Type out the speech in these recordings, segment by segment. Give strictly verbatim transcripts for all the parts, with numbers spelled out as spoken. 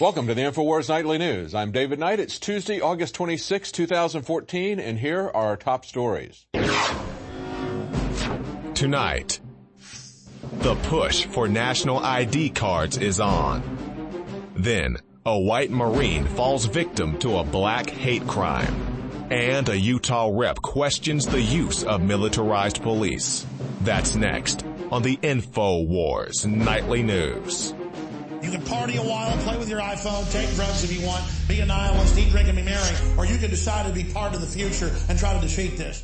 Welcome to the InfoWars Nightly News. I'm David Knight. It's Tuesday, August twenty-sixth, two thousand fourteen, and here are our top stories. Tonight, the push for national I D cards is on. Then, a white Marine falls victim to a black hate crime. And a Utah rep questions the use of militarized police. That's next on the InfoWars Nightly News. You can party a while, play with your iPhone, take drugs if you want, be a nihilist, eat, drink, and be merry, or you can decide to be part of the future and try to defeat this.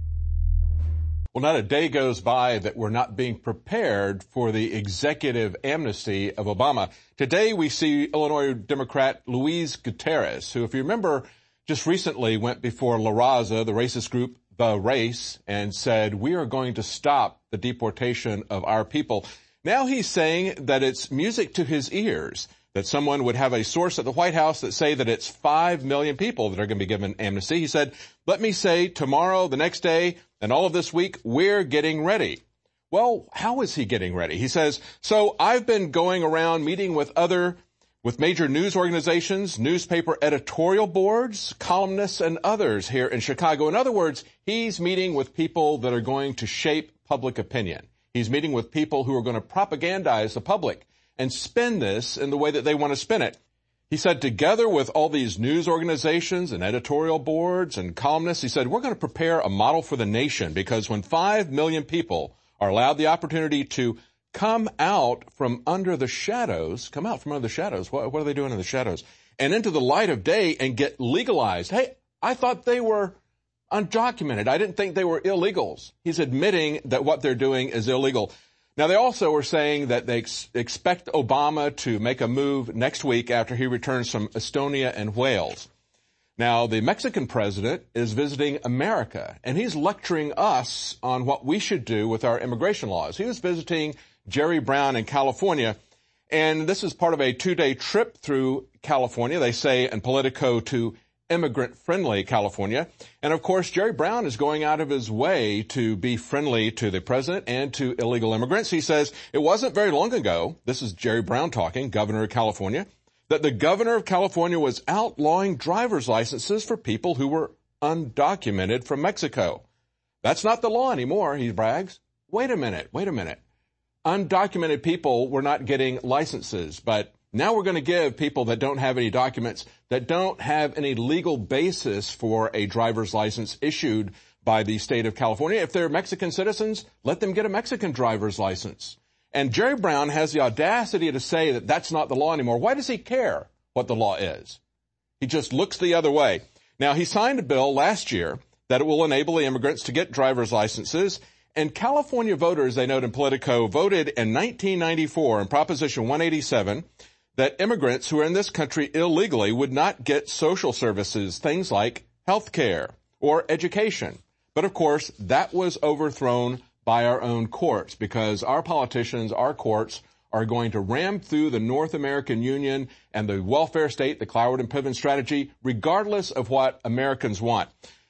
Well, not a day goes by that we're not being prepared for the executive amnesty of Obama. Today we see Illinois Democrat Luis Gutierrez, who, if you remember, just recently went before La Raza, the racist group The Race, and said, we are going to stop the deportation of our people. Now he's saying that it's music to his ears, that someone would have a source at the White House that say that it's five million people that are going to be given amnesty. He said, let me say tomorrow, the next day, and all of this week, we're getting ready. Well, how is he getting ready? He says, so I've been going around meeting with other, with major news organizations, newspaper editorial boards, columnists, and others here in Chicago. In other words, he's meeting with people that are going to shape public opinion. He's meeting with people who are going to propagandize the public and spin this in the way that they want to spin it. He said, together with all these news organizations and editorial boards and columnists, he said, we're going to prepare a model for the nation, because when five million people are allowed the opportunity to come out from under the shadows, come out from under the shadows, what, what are they doing in the shadows, and into the light of day and get legalized. Hey, I thought they were undocumented. I didn't think they were illegals. He's admitting that what they're doing is illegal. Now, they also are saying that they ex- expect Obama to make a move next week after he returns from Estonia and Wales. Now, the Mexican president is visiting America, and he's lecturing us on what we should do with our immigration laws. He was visiting Jerry Brown in California, and this is part of a two-day trip through California, they say in Politico, to immigrant-friendly California. And, of course, Jerry Brown is going out of his way to be friendly to the president and to illegal immigrants. He says it wasn't very long ago, this is Jerry Brown talking, governor of California, that the governor of California was outlawing driver's licenses for people who were undocumented from Mexico. That's not the law anymore, he brags. Wait a minute, wait a minute. Undocumented people were not getting licenses, but now we're going to give people that don't have any documents, that don't have any legal basis for a driver's license issued by the state of California. If they're Mexican citizens, let them get a Mexican driver's license. And Jerry Brown has the audacity to say that that's not the law anymore. Why does he care what the law is? He just looks the other way. Now, he signed a bill last year that it will enable the immigrants to get driver's licenses. And California voters, they note in Politico, voted in nineteen ninety-four in Proposition one eighty-seven that immigrants who are in this country illegally would not get social services, things like health care or education. But, of course, that was overthrown by our own courts, because our politicians, our courts, are going to ram through the North American Union and the welfare state, the Cloward and Piven strategy, regardless of what Americans want.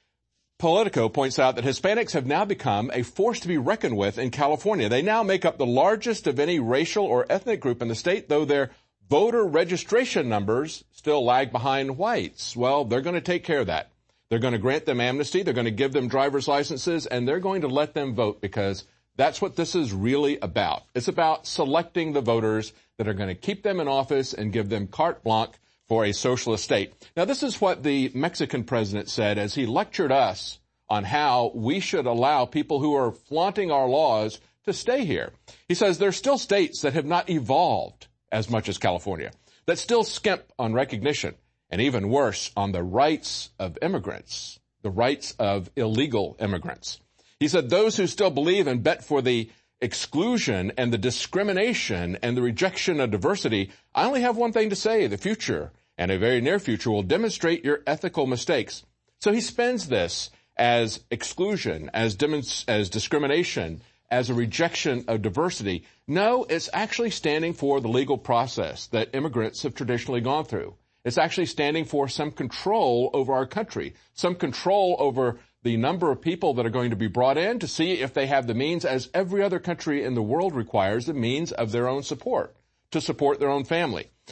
Politico points out that Hispanics have now become a force to be reckoned with in California. They now make up the largest of any racial or ethnic group in the state, though their voter registration numbers still lag behind whites. Well, they're going to take care of that. They're going to grant them amnesty. They're going to give them driver's licenses, and they're going to let them vote, because that's what this is really about. It's about selecting the voters that are going to keep them in office and give them carte blanche for a socialist state. Now, this is what the Mexican president said as he lectured us on how we should allow people who are flaunting our laws to stay here. He says there's still states that have not evolved as much as California, that still skimp on recognition, and even worse, on the rights of immigrants, the rights of illegal immigrants. He said those who still believe and bet for the exclusion and the discrimination and the rejection of diversity, I only have one thing to say: the future, and a very near future, will demonstrate your ethical mistakes. So he spends this as exclusion, as, demonst- as discrimination, as a rejection of diversity. No, it's actually standing for the legal process that immigrants have traditionally gone through. It's actually standing for some control over our country, some control over the number of people that are going to be brought in to see if they have the means, as every other country in the world requires, the means of their own support, to support their own family.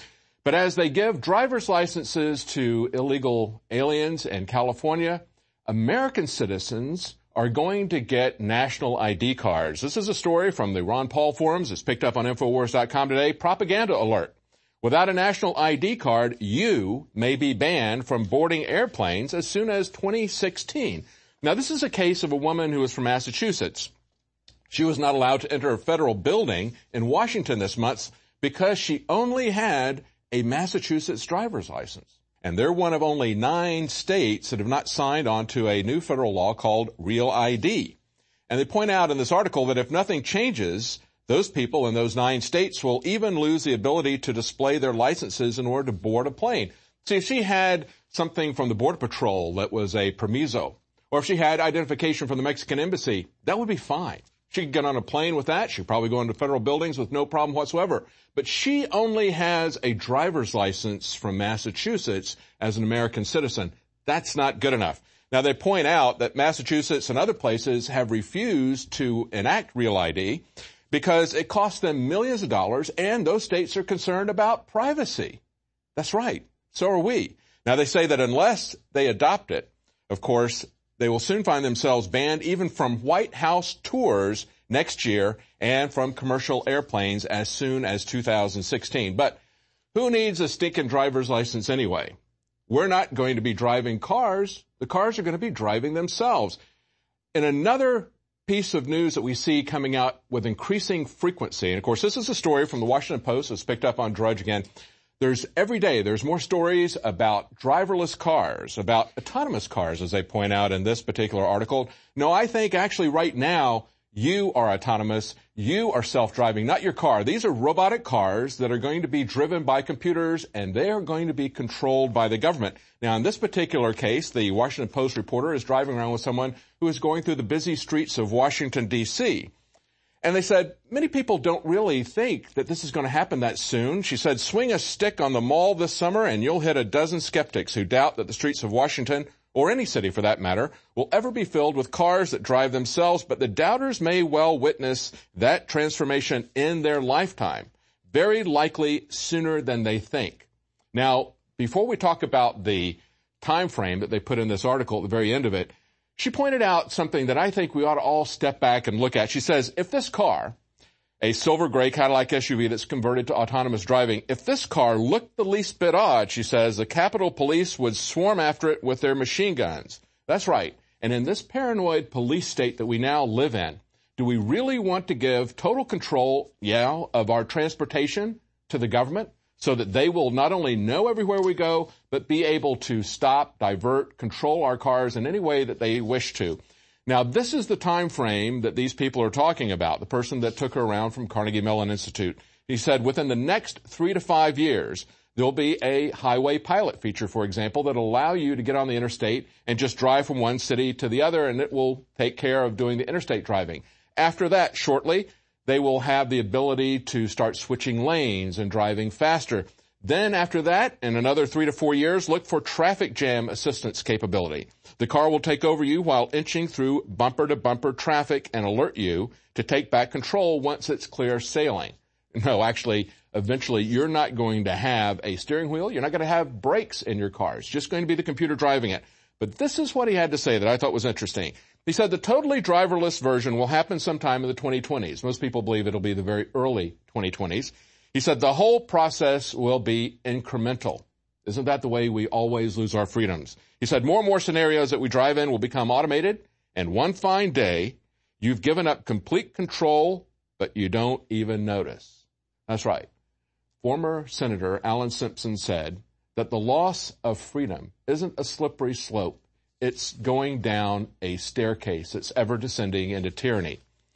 But as they give driver's licenses to illegal aliens in California, American citizens are going to get national I D cards. This is a story from the Ron Paul forums. It's picked up on Infowars dot com today. Propaganda alert. Without a national I D card, you may be banned from boarding airplanes as soon as twenty sixteen. Now, this is a case of a woman who is from Massachusetts. She was not allowed to enter a federal building in Washington this month because she only had a Massachusetts driver's license. And they're one of only nine states that have not signed on to a new federal law called Real I D. And they point out in this article that if nothing changes, those people in those nine states will even lose the ability to display their licenses in order to board a plane. See, if she had something from the Border Patrol that was a permiso, or if she had identification from the Mexican Embassy, that would be fine. She could get on a plane with that. She could probably go into federal buildings with no problem whatsoever. But she only has a driver's license from Massachusetts as an American citizen. That's not good enough. Now, they point out that Massachusetts and other places have refused to enact Real I D because it costs them millions of dollars, and those states are concerned about privacy. That's right. So are we. Now, they say that unless they adopt it, of course, they will soon find themselves banned even from White House tours next year and from commercial airplanes as soon as two thousand sixteen. But who needs a stinking driver's license anyway? We're not going to be driving cars. The cars are going to be driving themselves. In another piece of news that we see coming out with increasing frequency, and of course this is a story from the Washington Post that's picked up on Drudge again. There's every day, there's more stories about driverless cars, about autonomous cars, as they point out in this particular article. No, I think actually right now, you are autonomous. You are self-driving, not your car. These are robotic cars that are going to be driven by computers, and they are going to be controlled by the government. Now, in this particular case, the Washington Post reporter is driving around with someone who is going through the busy streets of Washington, D C, and they said, many people don't really think that this is going to happen that soon. She said, swing a stick on the mall this summer and you'll hit a dozen skeptics who doubt that the streets of Washington, or any city for that matter, will ever be filled with cars that drive themselves. But the doubters may well witness that transformation in their lifetime, very likely sooner than they think. Now, before we talk about the time frame that they put in this article at the very end of it, she pointed out something that I think we ought to all step back and look at. She says, if this car, a silver gray Cadillac S U V that's converted to autonomous driving, if this car looked the least bit odd, she says, the Capitol Police would swarm after it with their machine guns. That's right. And in this paranoid police state that we now live in, do we really want to give total control, yeah, of our transportation to the government so that they will not only know everywhere we go, but be able to stop, divert, control our cars in any way that they wish to? Now, this is the time frame that these people are talking about, the person that took her around from Carnegie Mellon Institute. He said within the next three to five years, there'll be a highway pilot feature, for example, that'll allow you to get on the interstate and just drive from one city to the other, and it will take care of doing the interstate driving. After that, shortly, they will have the ability to start switching lanes and driving faster. Then after that, in another three to four years, look for traffic jam assistance capability. The car will take over you while inching through bumper-to-bumper traffic and alert you to take back control once it's clear sailing. No, actually, eventually you're not going to have a steering wheel. You're not going to have brakes in your car. It's just going to be the computer driving it. But this is what he had to say that I thought was interesting. He said the totally driverless version will happen sometime in the twenty twenties. Most people believe it'll be the very early twenty twenties. He said the whole process will be incremental. Isn't that the way we always lose our freedoms? He said more and more scenarios that we drive in will become automated, and one fine day, you've given up complete control, but you don't even notice. That's right. Former Senator Alan Simpson said that the loss of freedom isn't a slippery slope. It's going down a staircase that's ever descending into tyranny.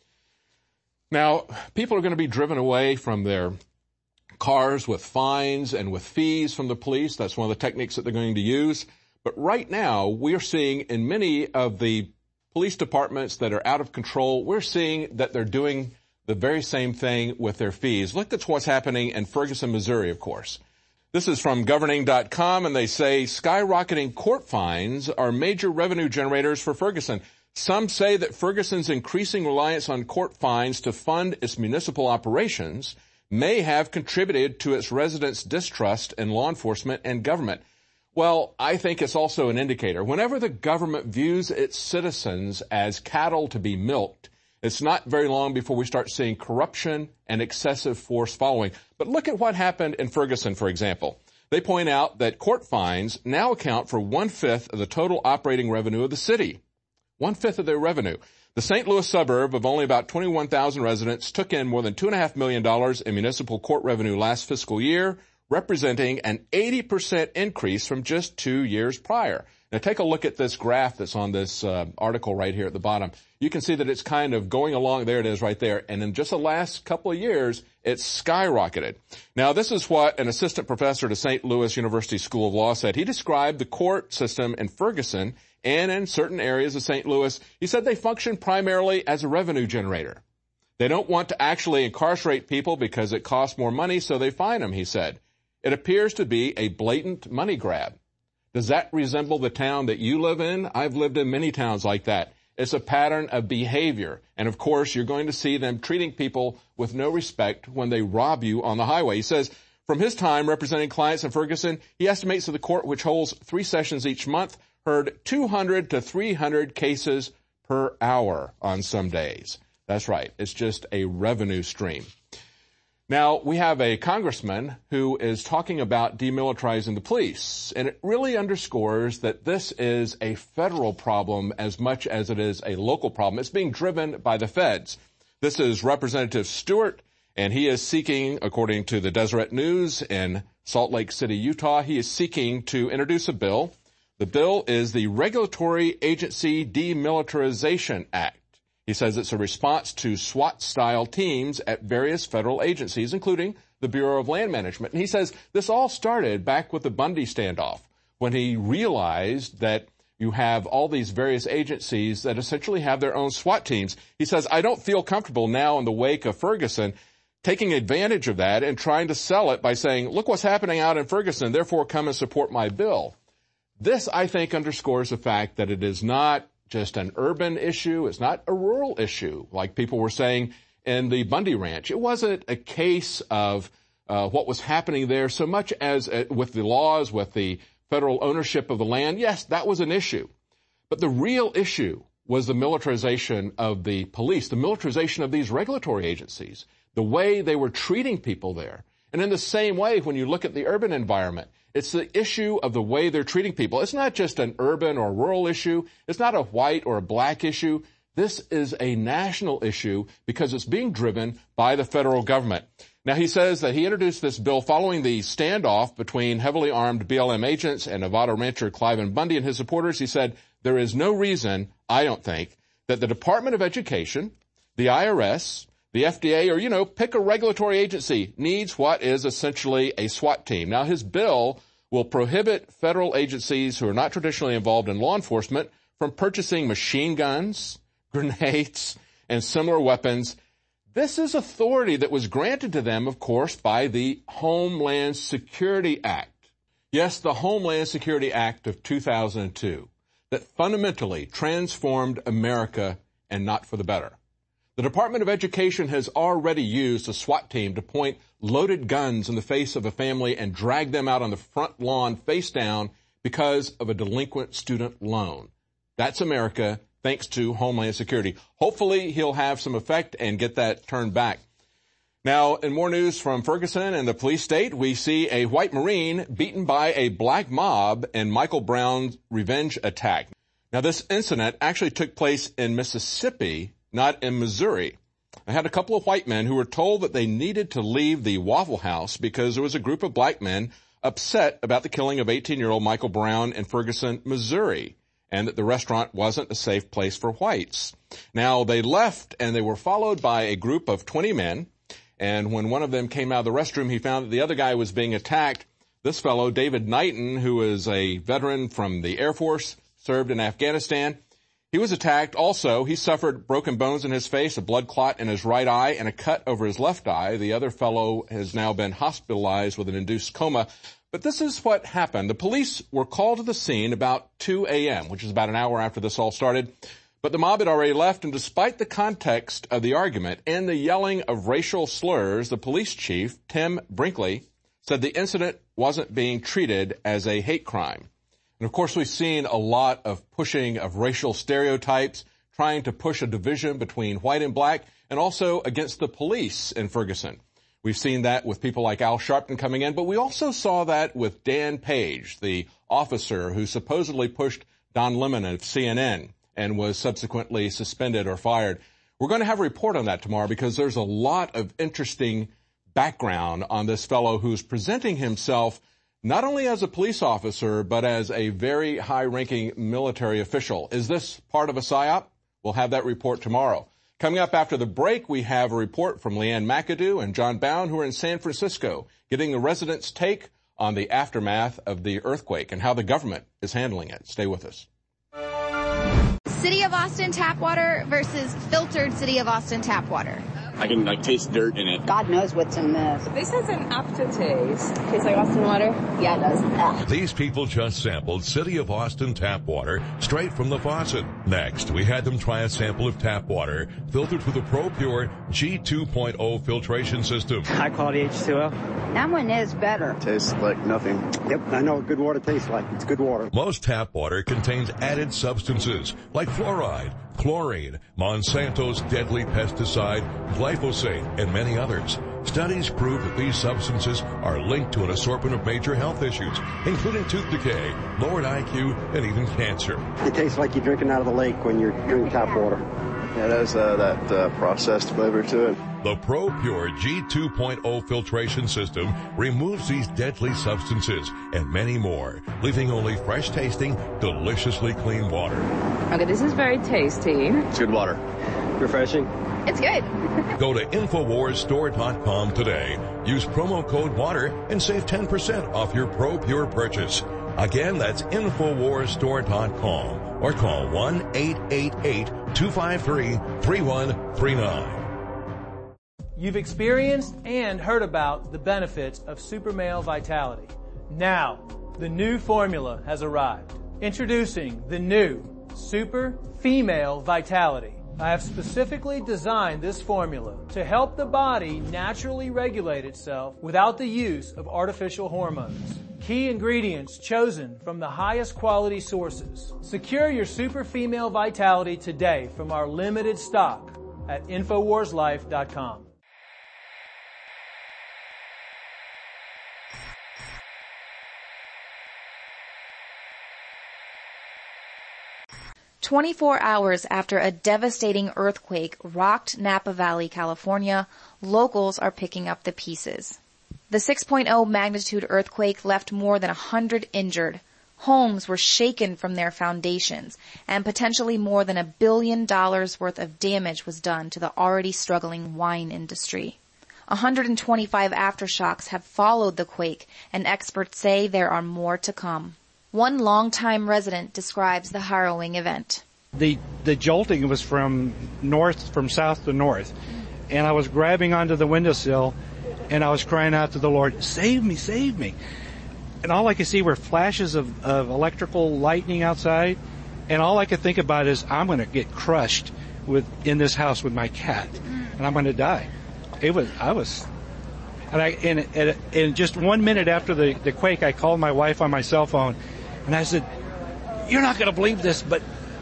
Now, people are going to be driven away from their cars with fines and with fees from the police. That's one of the techniques that they're going to use. But right now, we're seeing in many of the police departments that are out of control, we're seeing that they're doing the very same thing with their fees. Look at what's happening in Ferguson, Missouri, of course. This is from governing dot com, and they say skyrocketing court fines are major revenue generators for Ferguson. Some say that Ferguson's increasing reliance on court fines to fund its municipal operations may have contributed to its residents' distrust in law enforcement and government. Well, I think it's also an indicator. Whenever the government views its citizens as cattle to be milked, it's not very long before we start seeing corruption and excessive force following. But look at what happened in Ferguson, for example. They point out that court fines now account for one-fifth of the total operating revenue of the city. One-fifth of their revenue. The Saint Louis suburb of only about twenty-one thousand residents took in more than two point five million dollars in municipal court revenue last fiscal year, representing an eighty percent increase from just two years prior. Now take a look at this graph that's on this uh, article right here at the bottom. You can see that it's kind of going along. There it is right there. And in just the last couple of years, it's skyrocketed. Now this is what an assistant professor to Saint Louis University School of Law said. He described the court system in Ferguson and in certain areas of Saint Louis. He said they function primarily as a revenue generator. They don't want to actually incarcerate people because it costs more money, so they fine them, he said. It appears to be a blatant money grab. Does that resemble the town that you live in? I've lived in many towns like that. It's a pattern of behavior. And of course, you're going to see them treating people with no respect when they rob you on the highway. He says, from his time representing clients in Ferguson, he estimates that the court, which holds three sessions each month, heard two hundred to three hundred cases per hour on some days. That's right. It's just a revenue stream. Now, we have a congressman who is talking about demilitarizing the police, and it really underscores that this is a federal problem as much as it is a local problem. It's being driven by the feds. This is Representative Stewart, and he is seeking, according to the Deseret News in Salt Lake City, Utah, he is seeking to introduce a bill. The bill is the Regulatory Agency Demilitarization Act. He says it's a response to SWAT-style teams at various federal agencies, including the Bureau of Land Management. And he says this all started back with the Bundy standoff, when he realized that you have all these various agencies that essentially have their own SWAT teams. He says, I don't feel comfortable now in the wake of Ferguson taking advantage of that and trying to sell it by saying, look what's happening out in Ferguson, therefore come and support my bill. This, I think, underscores the fact that it is not just an urban issue. It's not a rural issue, like people were saying in the Bundy Ranch. It wasn't a case of uh, what was happening there so much as uh, with the laws, with the federal ownership of the land. Yes, that was an issue. But the real issue was the militarization of the police, the militarization of these regulatory agencies, the way they were treating people there. And in the same way, when you look at the urban environment, it's the issue of the way they're treating people. It's not just an urban or rural issue. It's not a white or a black issue. This is a national issue because it's being driven by the federal government. Now, he says that he introduced this bill following the standoff between heavily armed B L M agents and Nevada rancher Cliven Bundy and his supporters. He said, there is no reason, I don't think, that the Department of Education, the I R S, the F D A, or, you know, pick a regulatory agency, needs what is essentially a SWAT team. Now, his bill will prohibit federal agencies who are not traditionally involved in law enforcement from purchasing machine guns, grenades, and similar weapons. This is authority that was granted to them, of course, by the Homeland Security Act. Yes, the Homeland Security Act of two thousand two that fundamentally transformed America and not for the better. The Department of Education has already used a SWAT team to point loaded guns in the face of a family and drag them out on the front lawn face down because of a delinquent student loan. That's America, thanks to Homeland Security. Hopefully he'll have some effect and get that turned back. Now, in more news from Ferguson and the police state, we see a white Marine beaten by a black mob in Michael Brown's revenge attack. Now, this incident actually took place in Mississippi, not in Missouri. I had a couple of white men who were told that they needed to leave the Waffle House because there was a group of black men upset about the killing of eighteen-year-old Michael Brown in Ferguson, Missouri, and that the restaurant wasn't a safe place for whites. Now, they left, and they were followed by a group of twenty men, and when one of them came out of the restroom, he found that the other guy was being attacked. This fellow, David Knighton, who is a veteran from the Air Force, served in Afghanistan, he was attacked also. He suffered broken bones in his face, a blood clot in his right eye, and a cut over his left eye. The other fellow has now been hospitalized with an induced coma. But this is what happened. The police were called to the scene about two a.m., which is about an hour after this all started. But the mob had already left, and despite the context of the argument and the yelling of racial slurs, the police chief, Tim Brinkley, said the incident wasn't being treated as a hate crime. And of course, we've seen a lot of pushing of racial stereotypes, trying to push a division between white and black, and also against the police in Ferguson. We've seen that with people like Al Sharpton coming in, but we also saw that with Dan Page, the officer who supposedly pushed Don Lemon of C N N and was subsequently suspended or fired. We're going to have a report on that tomorrow because there's a lot of interesting background on this fellow who's presenting himself not only as a police officer, but as a very high-ranking military official. Is this part of a psyop? We'll have that report tomorrow. Coming up after the break, we have a report from Leanne McAdoo and John Bound, who are in San Francisco, getting the residents' take on the aftermath of the earthquake and how the government is handling it. Stay with us. City of Austin tap water versus filtered City of Austin tap water. I can like taste dirt in it. God knows what's in this. This has an aftertaste. Tastes like Austin water? Yeah, it does. Ugh. These people just sampled City of Austin tap water straight from the faucet. Next, we had them try a sample of tap water filtered with the ProPure G two point oh filtration system. High quality H two O. That one is better. Tastes like nothing. Yep, I know what good water tastes like. It's good water. Most tap water contains added substances like fluoride, chlorine, Monsanto's deadly pesticide, glyphosate, and many others. Studies prove that these substances are linked to an assortment of major health issues, including tooth decay, lowered I Q, and even cancer. It tastes like you're drinking out of the lake when you're drinking tap water. Yeah, it has uh, that uh, processed flavor to it. The ProPure G two point oh filtration system removes these deadly substances and many more, leaving only fresh-tasting, deliciously clean water. Okay, this is very tasty. It's good water. Refreshing. It's good. Go to Infowars Store dot com today. Use promo code WATER and save ten percent off your ProPure purchase. Again, that's Infowars Store dot com or call one eight eight eight, two five three, three one three nine. You've experienced and heard about the benefits of Super Male Vitality. Now, the new formula has arrived. Introducing the new Super Female Vitality. I have specifically designed this formula to help the body naturally regulate itself without the use of artificial hormones. Key ingredients chosen from the highest quality sources. Secure your Super Female Vitality today from our limited stock at Infowars Life dot com. twenty-four hours after a devastating earthquake rocked Napa Valley, California, locals are picking up the pieces. The six point oh magnitude earthquake left more than one hundred injured. Homes were shaken from their foundations, and potentially more than a billion dollars worth of damage was done to the already struggling wine industry. one hundred twenty-five aftershocks have followed the quake, and experts say there are more to come. One longtime resident describes the harrowing event. The the jolting was from north, from south to north, and I was grabbing onto the windowsill, and I was crying out to the Lord, "Save me, save me!" And all I could see were flashes of, of electrical lightning outside, and all I could think about is, I'm going to get crushed with in this house with my cat, and I'm going to die. It was I was. And I, in, in, in just one minute after the, the quake, I called my wife on my cell phone, and I said, "You're not going to believe this, but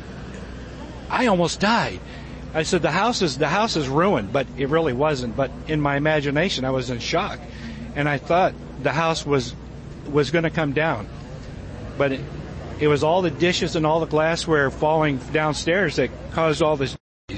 I almost died." I said, the house is the house is ruined, but it really wasn't. But in my imagination, I was in shock, and I thought the house was was going to come down. But it, it was all the dishes and all the glassware falling downstairs that caused all this.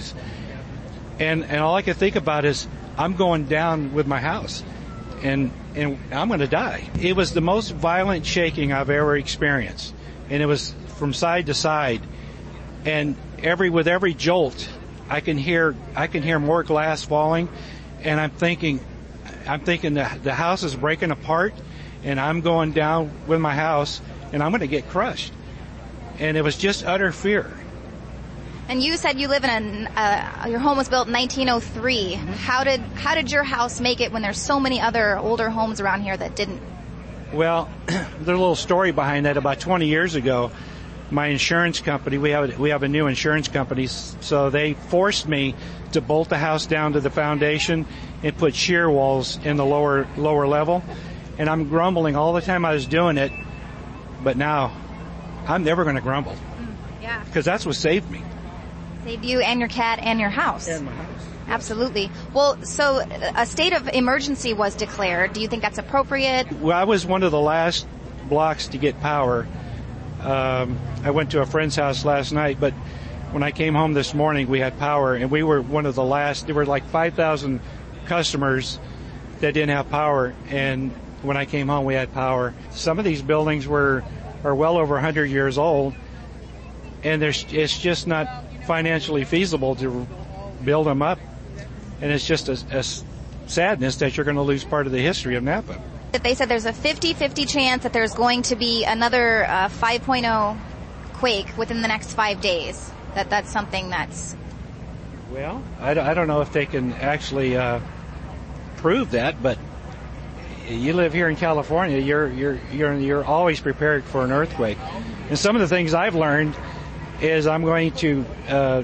And and all I could think about is, I'm going down with my house, and and I'm going to die. It was the most violent shaking I've ever experienced, and it was from side to side, and every with every jolt, I can hear I can hear more glass falling, and I'm thinking, I'm thinking the the house is breaking apart, and I'm going down with my house, and I'm going to get crushed, and it was just utter fear. And you said you live in a, uh, your home was built in nineteen oh three. Mm-hmm. How did how did your house make it when there's so many other older homes around here that didn't? Well, there's a little story behind that. About twenty years ago, my insurance company, we have, we have a new insurance company, so they forced me to bolt the house down to the foundation and put shear walls in the lower, lower level. And I'm grumbling all the time I was doing it, but now I'm never going to grumble. Mm, yeah. Because that's what saved me. Saved you and your cat and your house. And my house. Absolutely. Well, so a state of emergency was declared. Do you think that's appropriate? Well, I was one of the last blocks to get power. Um, I went to a friend's house last night, but when I came home this morning, we had power, and we were one of the last. There were like five thousand customers that didn't have power, and when I came home, we had power. Some of these buildings were are well over one hundred years old, and there's, it's just not financially feasible to build them up. And it's just a, a sadness that you're going to lose part of the history of Napa. They said there's a fifty-fifty chance that there's going to be another uh, five point oh quake within the next five days. That that's something that's... Well, I, I don't know if they can actually uh, prove that, but you live here in California, you're you're you're you're always prepared for an earthquake. And some of the things I've learned is I'm going to uh,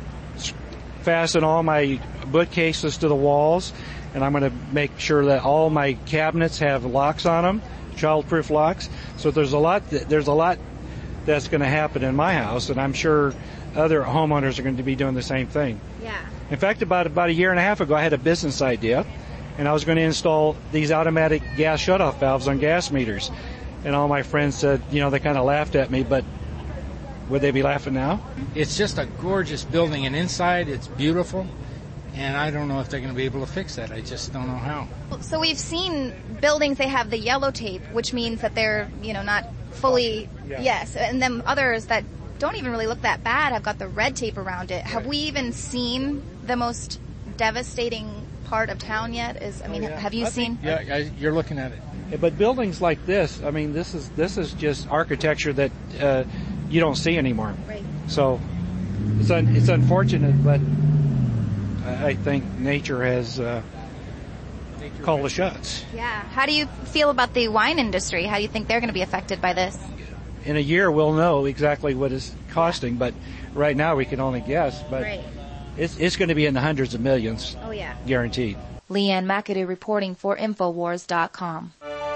fasten all my bookcases to the walls, and I'm going to make sure that all my cabinets have locks on them, child-proof locks. So there's a lot there's a lot that's going to happen in my house, and I'm sure other homeowners are going to be doing the same thing. Yeah. In fact, about about a year and a half ago, I had a business idea, and I was going to install these automatic gas shutoff valves on gas meters. And all my friends said, you know, they kind of laughed at me, but would they be laughing now? It's just a gorgeous building, and inside it's beautiful. And I don't know if they're going to be able to fix that. I just don't know how. So we've seen buildings, they have the yellow tape, which means that they're, you know, not fully, yeah. Yes. And then others that don't even really look that bad have got the red tape around it. Right. Have we even seen the most devastating part of town yet? Is I mean, oh, yeah. have you I seen? Think, yeah, I, you're looking at it. Yeah, but buildings like this, I mean, this is this is just architecture that uh, you don't see anymore. Right. So it's un, it's unfortunate, but I think nature has uh, nature called the shots. Yeah. How do you feel about the wine industry? How do you think they're going to be affected by this? In a year, we'll know exactly what it's costing, but right now we can only guess. But right. it's it's going to be in the hundreds of millions. Oh yeah. Guaranteed. Leanne McAdoo reporting for Infowars dot com.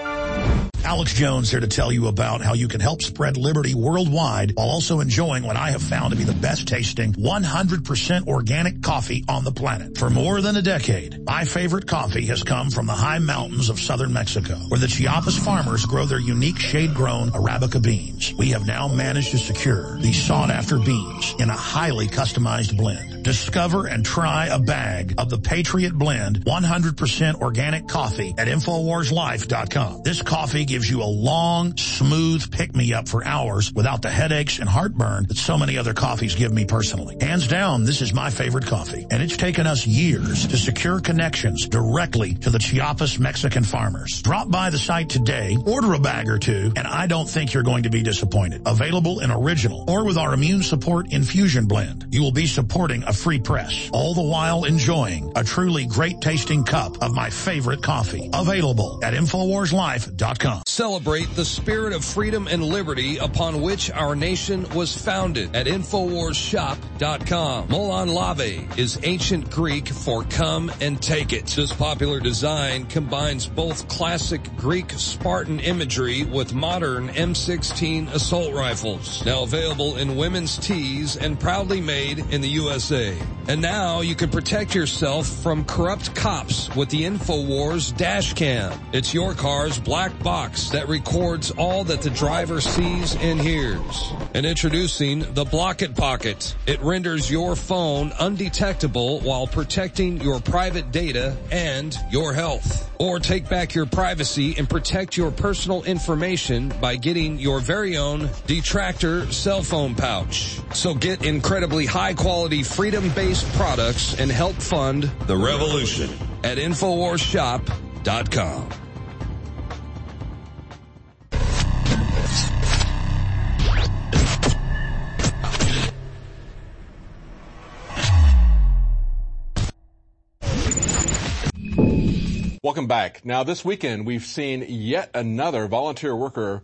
Alex Jones here to tell you about how you can help spread liberty worldwide while also enjoying what I have found to be the best tasting one hundred percent organic coffee on the planet. For more than a decade, my favorite coffee has come from the high mountains of southern Mexico, where the Chiapas farmers grow their unique shade-grown Arabica beans. We have now managed to secure these sought-after beans in a highly customized blend. Discover and try a bag of the Patriot Blend one hundred percent organic coffee at Infowars Life dot com. This coffee gives you a long, smooth pick-me-up for hours without the headaches and heartburn that so many other coffees give me personally. Hands down, this is my favorite coffee, and it's taken us years to secure connections directly to the Chiapas Mexican farmers. Drop by the site today, order a bag or two, and I don't think you're going to be disappointed. Available in original or with our Immune Support Infusion Blend. You will be supporting a free press, all the while enjoying a truly great-tasting cup of my favorite coffee. Available at Infowars Life dot com. Celebrate the spirit of freedom and liberty upon which our nation was founded at Infowars Shop dot com. Molon Lave is ancient Greek for come and take it. This popular design combines both classic Greek Spartan imagery with modern M sixteen assault rifles. Now available in women's tees and proudly made in the U S A. And now you can protect yourself from corrupt cops with the Infowars dash cam. It's your car's black box that records all that the driver sees and hears. And introducing the Block It Pocket. It renders your phone undetectable while protecting your private data and your health. Or take back your privacy and protect your personal information by getting your very own Detractor cell phone pouch. So get incredibly high quality freedom-based products and help fund the revolution at Infowars Shop dot com. Welcome back. Now, this weekend, we've seen yet another volunteer worker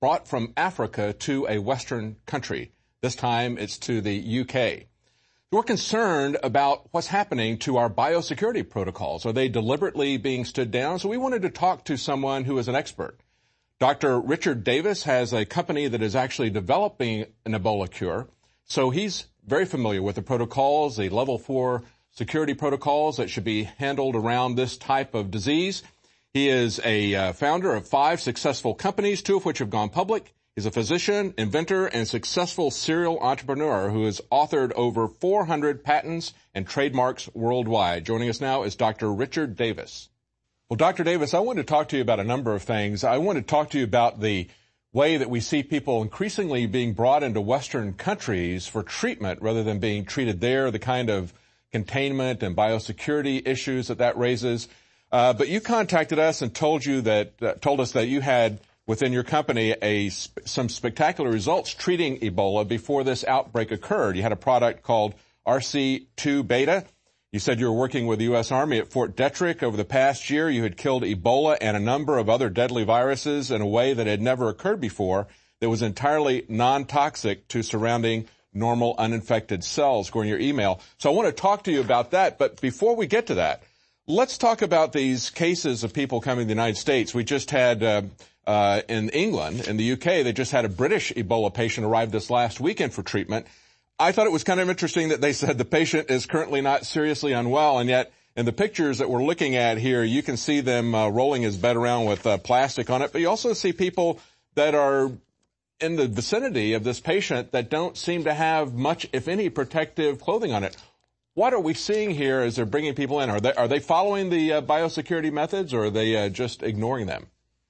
brought from Africa to a Western country. This time it's to the U K. We're concerned about what's happening to our biosecurity protocols. Are they deliberately being stood down? So we wanted to talk to someone who is an expert. Doctor Richard Davis has a company that is actually developing an Ebola cure. So he's very familiar with the protocols, the level four security protocols that should be handled around this type of disease. He is a uh, founder of five successful companies, two of which have gone public. He's a physician, inventor, and successful serial entrepreneur who has authored over four hundred patents and trademarks worldwide. Joining us now is Doctor Richard Davis. Well, Doctor Davis, I want to talk to you about a number of things. I want to talk to you about the way that we see people increasingly being brought into Western countries for treatment rather than being treated there, the kind of containment and biosecurity issues that that raises. Uh, but you contacted us and told you that uh, told us that you had within your company a some spectacular results treating Ebola before this outbreak occurred. You had a product called R C two beta. You said you were working with the U S Army at Fort Detrick. Over the past year, you had killed Ebola and a number of other deadly viruses in a way that had never occurred before that was entirely non-toxic to surrounding normal uninfected cells, according to your email. So I want to talk to you about that. But before we get to that, let's talk about these cases of people coming to the United States. We just had uh, uh, in England, in the U K, they just had a British Ebola patient arrive this last weekend for treatment. I thought it was kind of interesting that they said the patient is currently not seriously unwell, and yet in the pictures that we're looking at here, you can see them uh, rolling his bed around with uh, plastic on it, but you also see people that are in the vicinity of this patient that don't seem to have much, if any, protective clothing on it. What are we seeing here as they're bringing people in? Are they, are they following the uh, biosecurity methods, or are they uh, just ignoring them?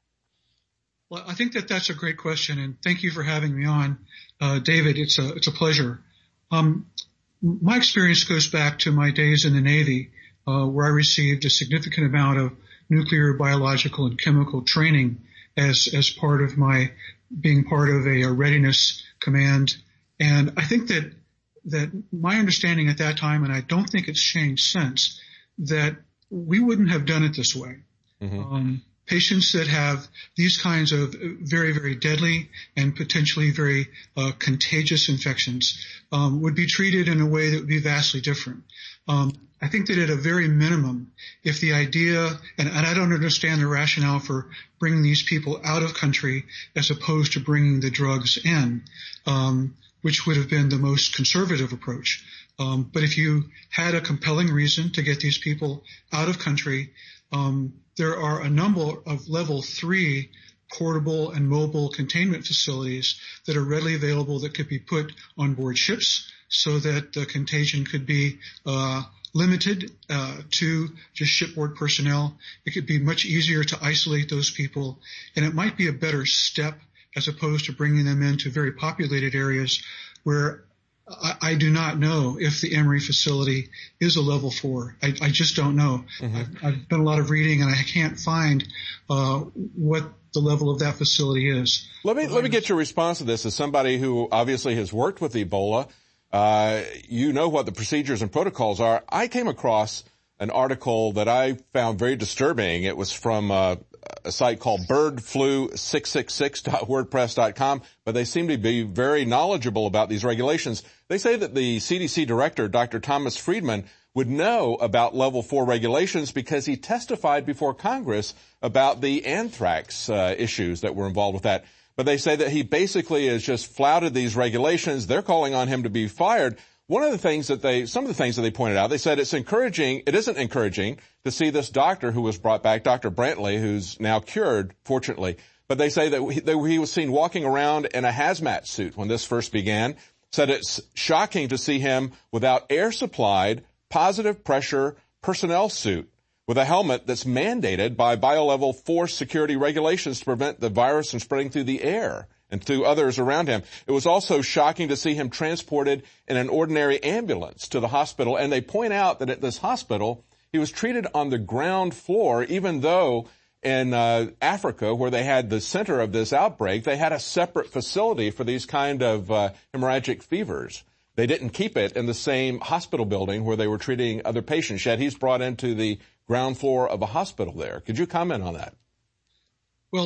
Well, I think that that's a great question, and thank you for having me on, uh, David. It's a it's a pleasure. Um, my experience goes back to my days in the Navy, uh, where I received a significant amount of nuclear, biological, and chemical training as as part of my being part of a, a readiness command. And I think that that my understanding at that time, and I don't think it's changed since, that we wouldn't have done it this way. Mm-hmm. Um, patients that have these kinds of very, very deadly and potentially very uh, contagious infections um, would be treated in a way that would be vastly different. Um, I think that at a very minimum, if the idea, and, and I don't understand the rationale for bringing these people out of country as opposed to bringing the drugs in, um, which would have been the most conservative approach. Um, but if you had a compelling reason to get these people out of country, um, there are a number of level three portable and mobile containment facilities that are readily available that could be put on board ships so that the contagion could be uh limited uh to just shipboard personnel. It could be much easier to isolate those people, and it might be a better step as opposed to bringing them into very populated areas where I, I do not know if the Emory facility is a level four. I, I just don't know. Mm-hmm. I've, I've done a lot of reading, and I can't find uh what the level of that facility is. Let me, let me get your response to this. As somebody who obviously has worked with Ebola, uh, you know what the procedures and protocols are. I came across an article that I found very disturbing. It was from uh, a site called bird flu six six six dot wordpress dot com, but they seem to be very knowledgeable about these regulations. They say that the C D C director, Doctor Thomas Friedman, would know about level four regulations because he testified before Congress about the anthrax uh, issues that were involved with that. But they say that he basically has just flouted these regulations. They're calling on him to be fired. One of the things that they, some of the things that they pointed out, they said it's encouraging, it isn't encouraging to see this doctor who was brought back, Doctor Brantley, who's now cured, fortunately. But they say that he, they, he was seen walking around in a hazmat suit when this first began. Said it's shocking to see him without air supplied, positive pressure personnel suit with a helmet that's mandated by biolevel four security regulations to prevent the virus from spreading through the air and to others around him. It was also shocking to see him transported in an ordinary ambulance to the hospital. And they point out that at this hospital, he was treated on the ground floor, even though in uh, Africa, where they had the center of this outbreak, they had a separate facility for these kind of uh, hemorrhagic fevers. They didn't keep it in the same hospital building where they were treating other patients, yet he's brought into the ground floor of a hospital there. Could you comment on that? Well,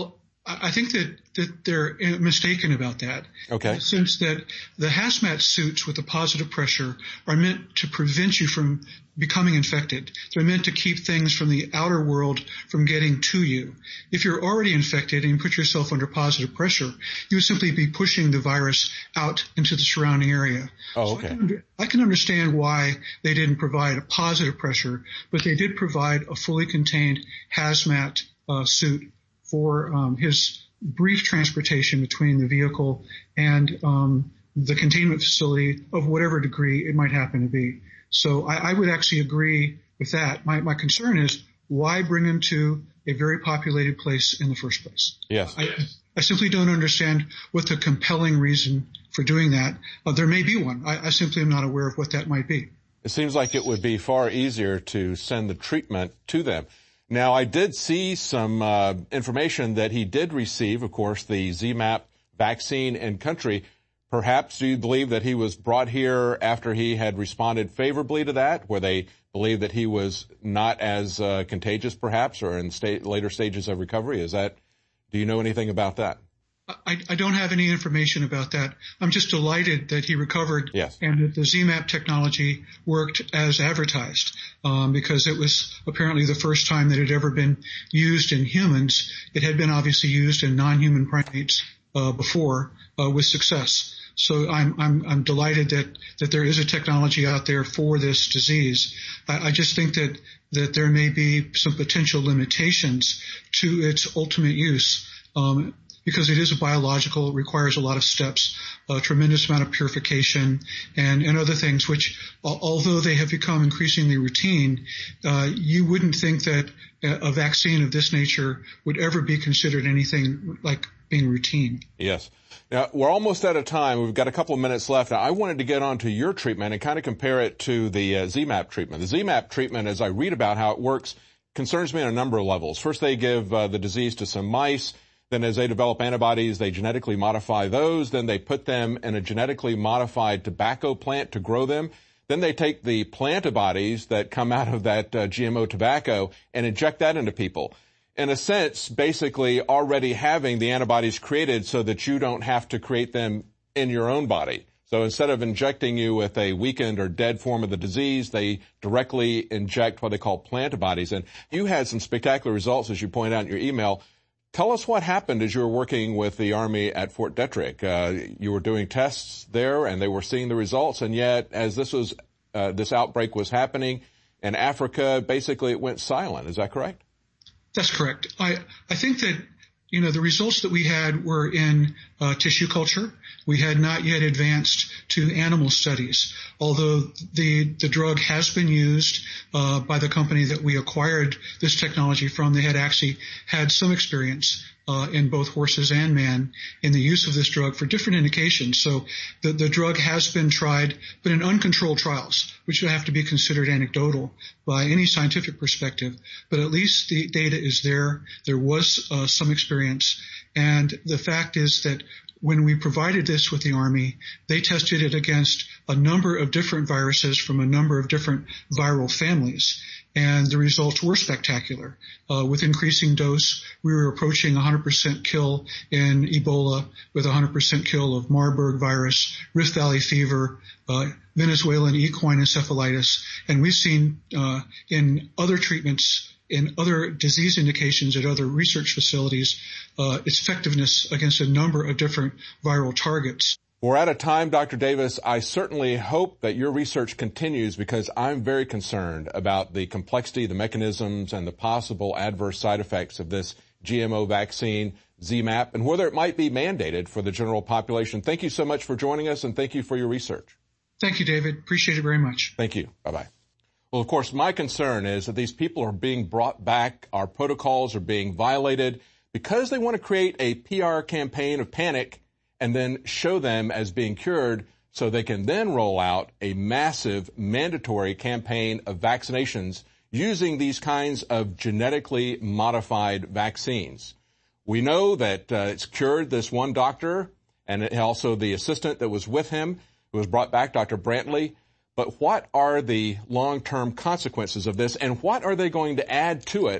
I think that, that they're mistaken about that. Okay. In the sense that the hazmat suits with the positive pressure are meant to prevent you from becoming infected. They're meant to keep things from the outer world from getting to you. If you're already infected and you put yourself under positive pressure, you would simply be pushing the virus out into the surrounding area. Oh, okay. So I, can, I can understand why they didn't provide a positive pressure, but they did provide a fully contained hazmat uh, suit for um, his brief transportation between the vehicle and um, the containment facility of whatever degree it might happen to be. So I, I would actually agree with that. My, my concern is why bring him to a very populated place in the first place? Yes. I, I simply don't understand what the compelling reason for doing that. Uh, there may be one. I, I simply am not aware of what that might be. It seems like it would be far easier to send the treatment to them. Now, I did see some uh, information that he did receive, of course, the Z MAP vaccine in country. Perhaps do you believe that he was brought here after he had responded favorably to that, where they believe that he was not as uh, contagious, perhaps, or in sta- later stages of recovery? Is that? Do you know anything about that? I, I don't have any information about that. I'm just delighted that he recovered yes. and that the Z MAP technology worked as advertised, um, because it was apparently the first time that it had ever been used in humans. It had been obviously used in non-human primates uh, before uh, with success. So I'm, I'm, I'm delighted that, that there is a technology out there for this disease. I, I just think that, that there may be some potential limitations to its ultimate use. Um, because it is a biological, it requires a lot of steps, a tremendous amount of purification and, and other things, which, although they have become increasingly routine, uh, you wouldn't think that a vaccine of this nature would ever be considered anything like being routine. Yes. Now, we're almost out of time. We've got a couple of minutes left. Now, I wanted to get on to your treatment and kind of compare it to the uh, Z MAP treatment. The Z MAP treatment, as I read about how it works, concerns me on a number of levels. First, they give uh, the disease to some mice. Then as they develop antibodies, they genetically modify those. Then they put them in a genetically modified tobacco plant to grow them. Then they take the plantibodies that come out of that uh, G M O tobacco and inject that into people. In a sense, basically already having the antibodies created so that you don't have to create them in your own body. So instead of injecting you with a weakened or dead form of the disease, they directly inject what they call plantibodies. And you had some spectacular results, as you point out in your email. Tell us what happened as you were working with the Army at Fort Detrick. Uh, you were doing tests there, and they were seeing the results. And yet, as this was uh, this outbreak was happening in Africa, basically it went silent. Is that correct? That's correct. I I think that, you know, the results that we had were in uh, tissue culture. We had not yet advanced to animal studies, although the the drug has been used uh, by the company that we acquired this technology from. They had actually had some experience uh, in both horses and man in the use of this drug for different indications. So the, the drug has been tried, but in uncontrolled trials, which would have to be considered anecdotal by any scientific perspective. But at least the data is there. There was uh, some experience. And the fact is that when we provided this with the Army, they tested it against a number of different viruses from a number of different viral families. And the results were spectacular. Uh, with increasing dose, we were approaching one hundred percent kill in Ebola, with one hundred percent kill of Marburg virus, Rift Valley fever, uh, Venezuelan equine encephalitis. And we've seen uh, in other treatments, in other disease indications at other research facilities, uh, its effectiveness against a number of different viral targets. We're out of time, Doctor Davis. I certainly hope that your research continues because I'm very concerned about the complexity, the mechanisms, and the possible adverse side effects of this G M O vaccine, Z MAP, and whether it might be mandated for the general population. Thank you so much for joining us, and thank you for your research. Thank you, David. Appreciate it very much. Thank you. Bye-bye. Well, of course, my concern is that these people are being brought back. Our protocols are being violated because they want to create a P R campaign of panic and then show them as being cured so they can then roll out a massive mandatory campaign of vaccinations using these kinds of genetically modified vaccines. We know that uh, it's cured this one doctor and also the assistant that was with him who was brought back, Doctor Brantley. But what are the long-term consequences of this, and what are they going to add to it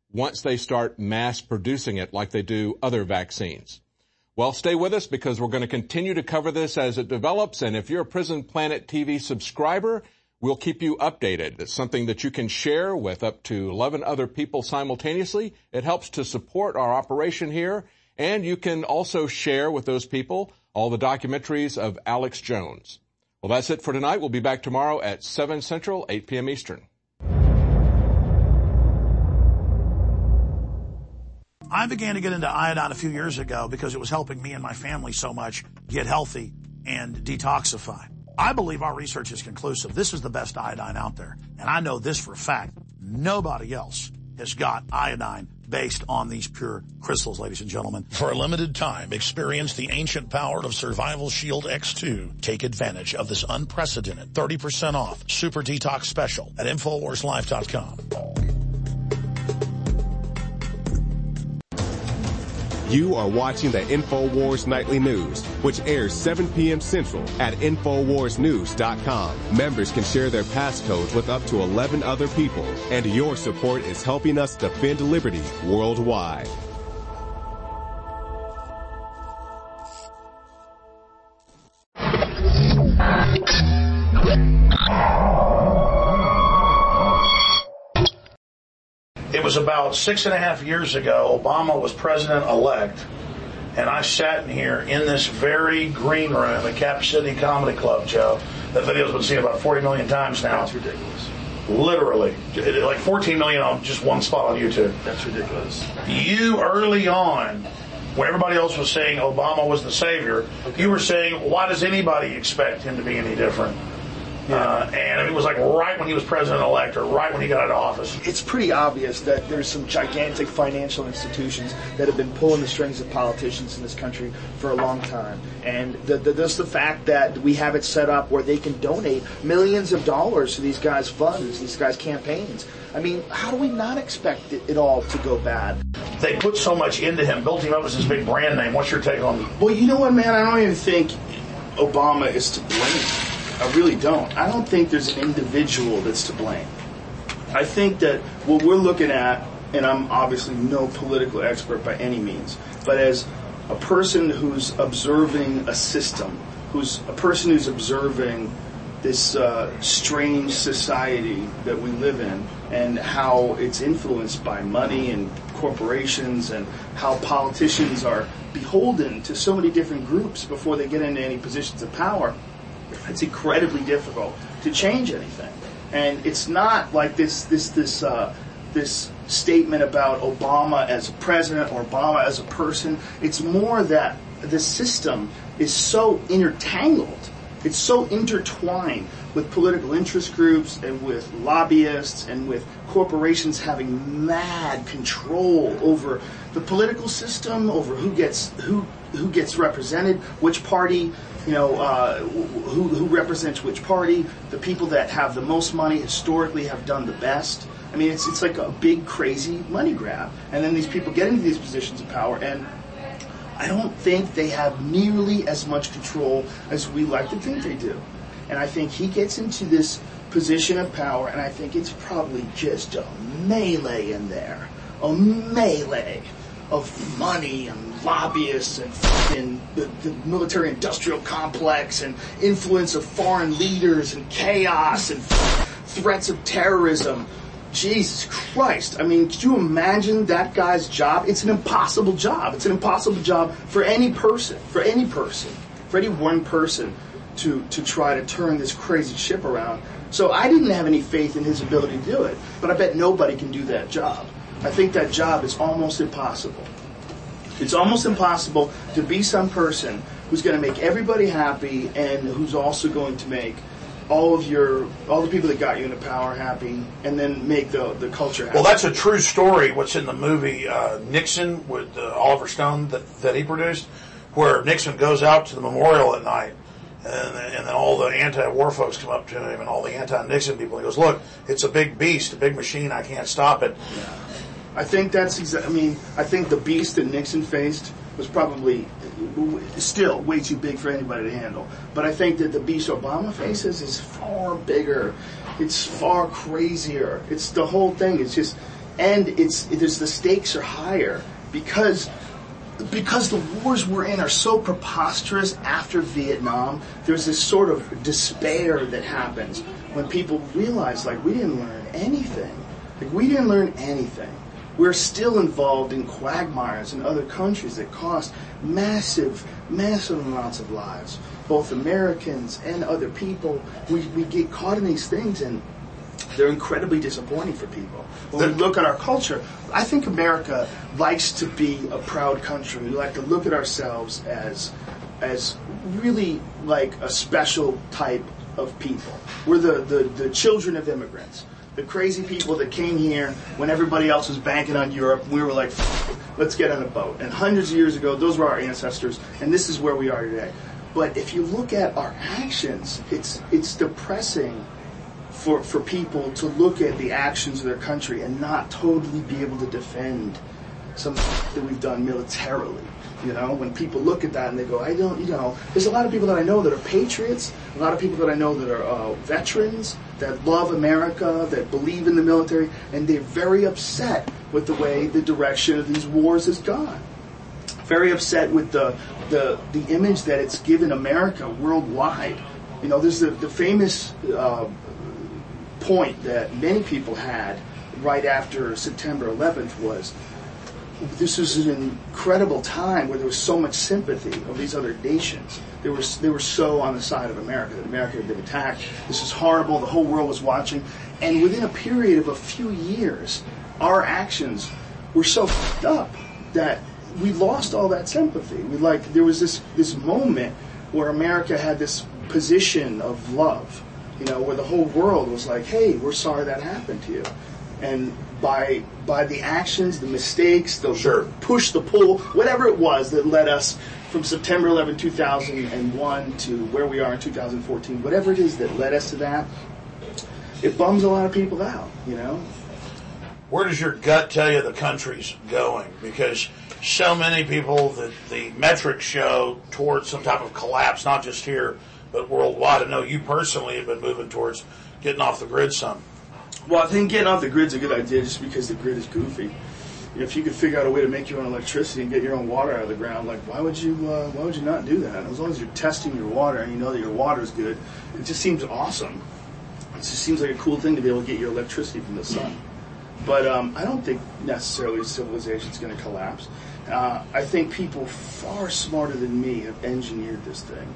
once they start mass producing it like they do other vaccines. Well, stay with us because we're going to continue to cover this as it develops. And if you're a Prison Planet T V subscriber, we'll keep you updated. It's something that you can share with up to eleven other people simultaneously. It helps to support our operation here. And you can also share with those people all the documentaries of Alex Jones. Well, that's it for tonight. We'll be back tomorrow at seven Central, eight p.m. Eastern. I began to get into iodine a few years ago because it was helping me and my family so much get healthy and detoxify. I believe our research is conclusive. This is the best iodine out there. And I know this for a fact. Nobody else has got iodine based on these pure crystals, ladies and gentlemen. For a limited time, experience the ancient power of Survival Shield X two. Take advantage of this unprecedented thirty percent off Super Detox Special at Infowars Life dot com. You are watching the InfoWars Nightly News, which airs seven p.m. Central at Infowars News dot com. Members can share their passcodes with up to eleven other people, and your support is helping us defend liberty worldwide. It was about six and a half years ago, Obama was president-elect, and I sat in here in this very green room at Cap City Comedy Club, Joe. That video's been seen about forty million times now. That's ridiculous. Literally. Like fourteen million on just one spot on YouTube. That's ridiculous. You, early on, when everybody else was saying Obama was the savior, okay. You were saying, why does anybody expect him to be any different? Yeah. Uh, and it was like right when he was president-elect or right when he got out of office. It's pretty obvious that there's some gigantic financial institutions that have been pulling the strings of politicians in this country for a long time. And the, the, just the fact that we have it set up where they can donate millions of dollars to these guys' funds, these guys' campaigns. I mean, how do we not expect it, it all to go bad? They put so much into him, built him up as this big brand name. What's your take on that? Well, you know what, man? I don't even think Obama is to blame. I really don't. I don't think there's an individual that's to blame. I think that what we're looking at, and I'm obviously no political expert by any means, but as a person who's observing a system, who's a person who's observing this uh, strange society that we live in and how it's influenced by money and corporations and how politicians are beholden to so many different groups before they get into any positions of power, it's incredibly difficult to change anything. And it's not like this this this uh, this statement about Obama as a president or Obama as a person. It's more that the system is so intertangled. It's so intertwined with political interest groups and with lobbyists and with corporations having mad control over the political system, over who gets who who gets represented, which party, you know, uh, who who represents which party. The people that have the most money historically have done the best. I mean, it's it's like a big crazy money grab, and then these people get into these positions of power, and I don't think they have nearly as much control as we like to think they do. And I think he gets into this position of power, and I think it's probably just a melee in there. A melee of money and lobbyists and fucking the, the military-industrial complex and influence of foreign leaders and chaos and threats of terrorism. Jesus Christ. I mean, could you imagine that guy's job? It's an impossible job. It's an impossible job for any person, for any person, for any one person to, to try to turn this crazy ship around. So I didn't have any faith in his ability to do it, but I bet nobody can do that job. I think that job is almost impossible. It's almost impossible to be some person who's going to make everybody happy and who's also going to make all of your, all the people that got you into power happy, and then make the the culture happy. Well, that's a true story. What's in the movie uh, Nixon with uh, Oliver Stone that, that he produced, where Nixon goes out to the memorial at night, and, and then all the anti-war folks come up to him, and all the anti-Nixon people. He goes, "Look, it's a big beast, a big machine. I can't stop it." Yeah. I think that's exa- I mean, I think the beast that Nixon faced was probably still way too big for anybody to handle. But I think that the beast Obama faces is far bigger. It's far crazier. It's the whole thing. It's just, and it's there's the stakes are higher because because the wars we're in are so preposterous after Vietnam. There's this sort of despair that happens when people realize, like, we didn't learn anything. Like, we didn't learn anything. We're still involved in quagmires in other countries that cost massive, massive amounts of lives. Both Americans and other people, we, we get caught in these things, and they're incredibly disappointing for people. When we look at our culture, I think America likes to be a proud country. We like to look at ourselves as, as really like a special type of people. We're the, the, the children of immigrants. The crazy people that came here when everybody else was banking on Europe. We were like, let's get on a boat. And hundreds of years ago, those were our ancestors, and this is where we are today. But if you look at our actions, it's it's depressing for, for people to look at the actions of their country and not totally be able to defend something that we've done militarily. You know, when people look at that and they go, I don't, you know, there's a lot of people that I know that are patriots, a lot of people that I know that are uh, veterans, that love America, that believe in the military, and they're very upset with the way the direction of these wars has gone. Very upset with the the, the image that it's given America worldwide. You know, there's the, the famous uh, point that many people had right after September eleventh was, this was an incredible time where there was so much sympathy of these other nations. They were they were so on the side of America, that America had been attacked. This is horrible. The whole world was watching. And within a period of a few years, our actions were so fucked up that we lost all that sympathy. We like there was this this moment where America had this position of love, you know, where the whole world was like, hey, we're sorry that happened to you. And by by the actions, the mistakes, the sure. push, the pull, whatever it was that led us from September eleventh, two thousand one to where we are in two thousand fourteen, whatever it is that led us to that, it bums a lot of people out, you know? Where does your gut tell you the country's going? Because so many people, that the metrics show towards some type of collapse, not just here, but worldwide. I know you personally have been moving towards getting off the grid some. Well, I think getting off the grid's a good idea just because the grid is goofy. You know, if you could figure out a way to make your own electricity and get your own water out of the ground, like, why would you uh, why would you not do that? As long as you're testing your water and you know that your water is good, it just seems awesome. It just seems like a cool thing to be able to get your electricity from the sun. But um, I don't think necessarily civilization's going to collapse. Uh, I think people far smarter than me have engineered this thing.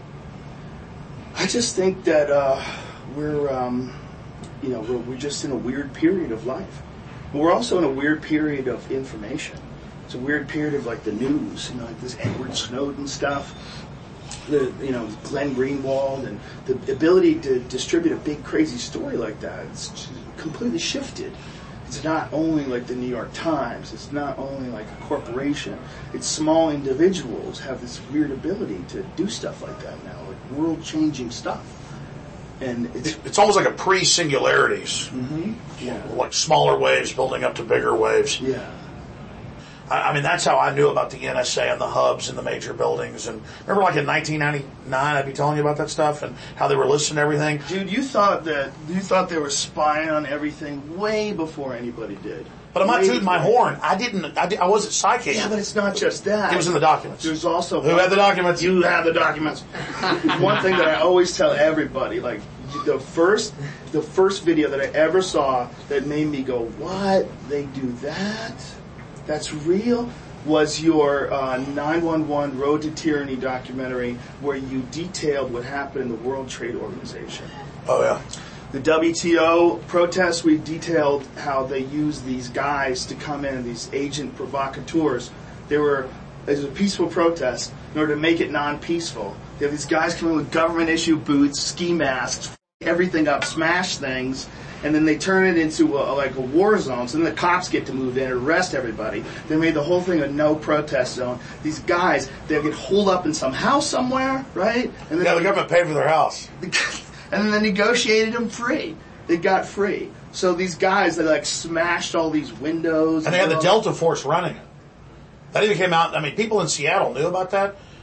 I just think that uh, we're... Um, You know, we're, we're just in a weird period of life. But we're also in a weird period of information. It's a weird period of, like, the news, you know, like this Edward Snowden stuff, the, you know, Glenn Greenwald, and the ability to distribute a big, crazy story like that. It's completely shifted. It's not only like the New York Times. It's not only like a corporation. It's small individuals have this weird ability to do stuff like that now, like world-changing stuff. And it's, it's almost like a pre-singularities, mm-hmm. yeah. like smaller waves building up to bigger waves. Yeah, I, I mean that's how I knew about the N S A and the hubs and the major buildings. And remember, like in nineteen ninety-nine, I'd be telling you about that stuff and how they were listening to everything. Dude, you thought that you thought they were spying on everything way before anybody did. But I'm not tooting my horn. I didn't. I, did, I wasn't psychic. Yeah, but it's not just that. It was in the documents. There's also who had the documents. You have the documents. One thing that I always tell everybody, like the first, the first video that I ever saw that made me go, "What? They do that? That's real?" Was your uh, nine one one Road to Tyranny documentary, where you detailed what happened in the World Trade Organization. Oh yeah. The W T O protests, we detailed how they used these guys to come in, these agent provocateurs. They were, it was a peaceful protest. In order to make it non-peaceful, they have these guys come in with government-issue boots, ski masks, f- everything up, smash things, and then they turn it into a, like a war zone. So then the cops get to move in and arrest everybody. They made the whole thing a no protest zone. These guys, they get holed up in some house somewhere, right? And then yeah, the government paid for their house. And then they negotiated them free. They got free. So these guys, they like smashed all these windows. And they had the Delta Force running it. That even came out, I mean, people in Seattle knew about that.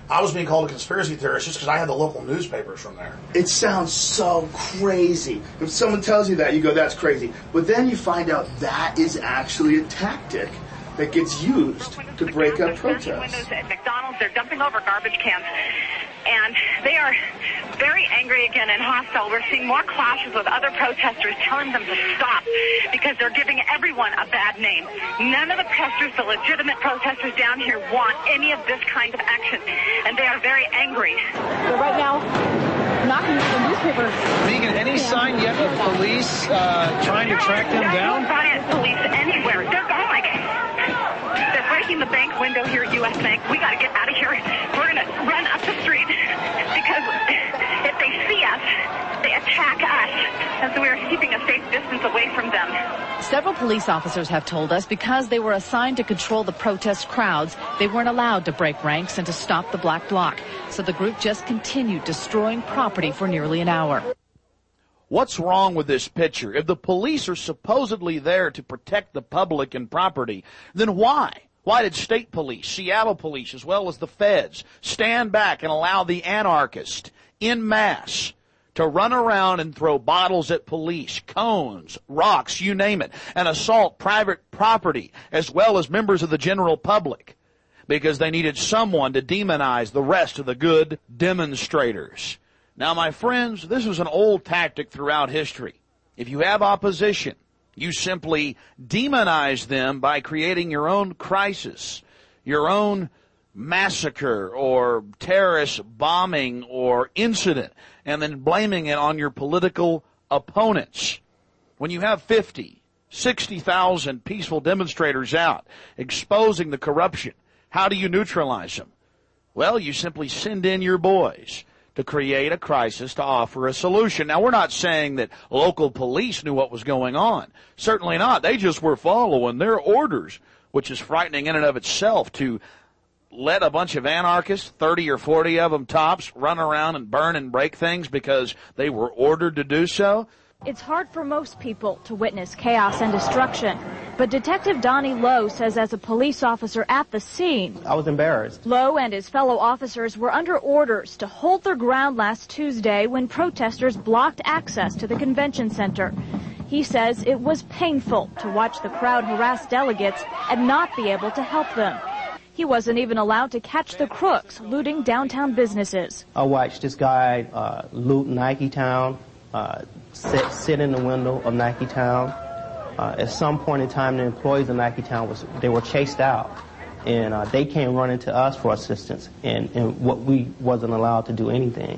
I was being called a conspiracy theorist just because I had the local newspapers from there. It sounds so crazy. If someone tells you that, you go, that's crazy. But then you find out that is actually a tactic that gets used to break up protests. Windows at McDonald's, they're dumping over garbage cans. And they are very angry again and hostile. We're seeing more clashes with other protesters telling them to stop because they're giving everyone a bad name. None of the protesters, the legitimate protesters down here, want any of this kind of action. And they are very angry. So right now, knocking at the newspaper. Megan, any sign yet of police uh, trying to track them down? No sign of police anywhere. They're going like... They're breaking the bank window here at U S Bank. We got to get out of here. We're going to run up the street because if they see us, they attack us. And so we're keeping a safe distance away from them. Several police officers have told us because they were assigned to control the protest crowds, they weren't allowed to break ranks and to stop the black bloc. So the group just continued destroying property for nearly an hour. What's wrong with this picture? If the police are supposedly there to protect the public and property, then why? Why did state police, Seattle police, as well as the feds, stand back and allow the anarchists en masse to run around and throw bottles at police, cones, rocks, you name it, and assault private property as well as members of the general public? Because they needed someone to demonize the rest of the good demonstrators. Now, my friends, this was an old tactic throughout history. If you have opposition, you simply demonize them by creating your own crisis, your own massacre or terrorist bombing or incident, and then blaming it on your political opponents. When you have fifty, sixty thousand peaceful demonstrators out exposing the corruption, how do you neutralize them? Well, you simply send in your boys to create a crisis to offer a solution. Now, we're not saying that local police knew what was going on. Certainly not. They just were following their orders, which is frightening in and of itself to let a bunch of anarchists, thirty or forty of them tops, run around and burn and break things because they were ordered to do so. It's hard for most people to witness chaos and destruction. But Detective Donnie Lowe says as a police officer at the scene, I was embarrassed. Lowe and his fellow officers were under orders to hold their ground last Tuesday when protesters blocked access to the convention center. He says it was painful to watch the crowd harass delegates and not be able to help them. He wasn't even allowed to catch the crooks looting downtown businesses. I watched this guy uh, loot Nike Town. Uh, sit, sit in the window of Nike Town. Uh, at some point in time, the employees of Nike Town was they were chased out, and uh, they came running to us for assistance, and, and what we wasn't allowed to do anything.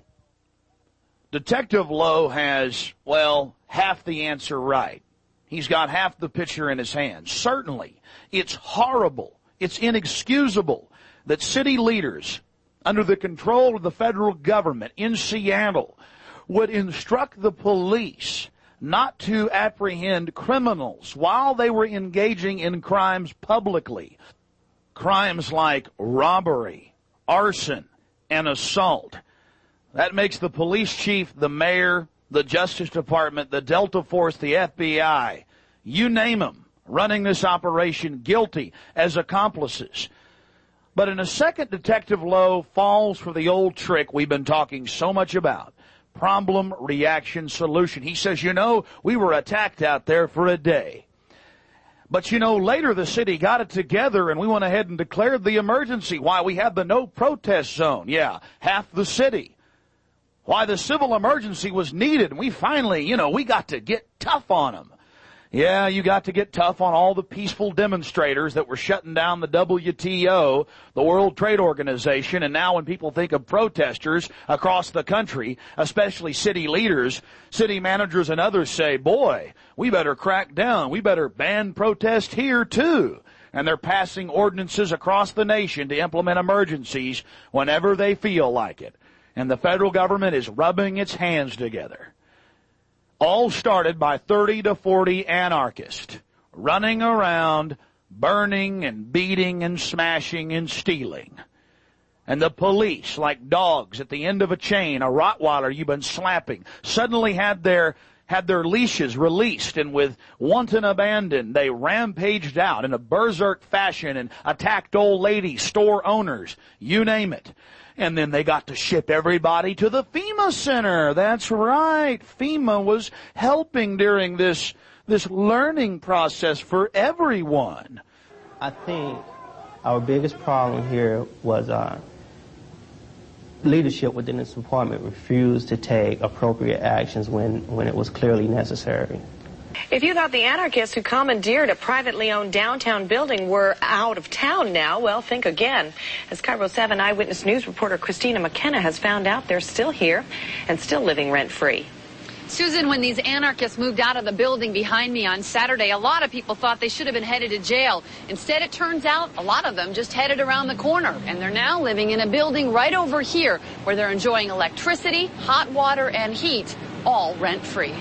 Detective Lowe has, well, half the answer right. He's got half the picture in his hands. Certainly, it's horrible, it's inexcusable that city leaders, under the control of the federal government in Seattle, would instruct the police not to apprehend criminals while they were engaging in crimes publicly. Crimes like robbery, arson, and assault. That makes the police chief, the mayor, the Justice Department, the Delta Force, the F B I, you name them, running this operation guilty as accomplices. But in a second, Detective Lowe falls for the old trick we've been talking so much about. Problem, reaction, solution. He says, you know, we were attacked out there for a day. But, you know, later the city got it together and we went ahead and declared the emergency. Why, we had the no protest zone. Yeah, half the city. Why, the civil emergency was needed. And we finally, you know, we got to get tough on them. Yeah, you got to get tough on all the peaceful demonstrators that were shutting down the W T O, the World Trade Organization, and now when people think of protesters across the country, especially city leaders, city managers and others say, boy, we better crack down. We better ban protest here too. And they're passing ordinances across the nation to implement emergencies whenever they feel like it. And the federal government is rubbing its hands together. All started by thirty to forty anarchists running around, burning and beating and smashing and stealing. And the police, like dogs at the end of a chain, a Rottweiler you've been slapping, suddenly had their had their leashes released, and with wanton abandon, they rampaged out in a berserk fashion and attacked old ladies, store owners, you name it. And then they got to ship everybody to the FEMA Center. That's right. FEMA was helping during this this learning process for everyone. I think our biggest problem here was uh, leadership within this department refused to take appropriate actions when, when it was clearly necessary. If you thought the anarchists who commandeered a privately owned downtown building were out of town now, well, think again. As Cairo seven Eyewitness News reporter Christina McKenna has found out, they're still here and still living rent-free. Susan, when these anarchists moved out of the building behind me on Saturday, a lot of people thought they should have been headed to jail. Instead, it turns out a lot of them just headed around the corner, and they're now living in a building right over here where they're enjoying electricity, hot water, and heat, all rent-free.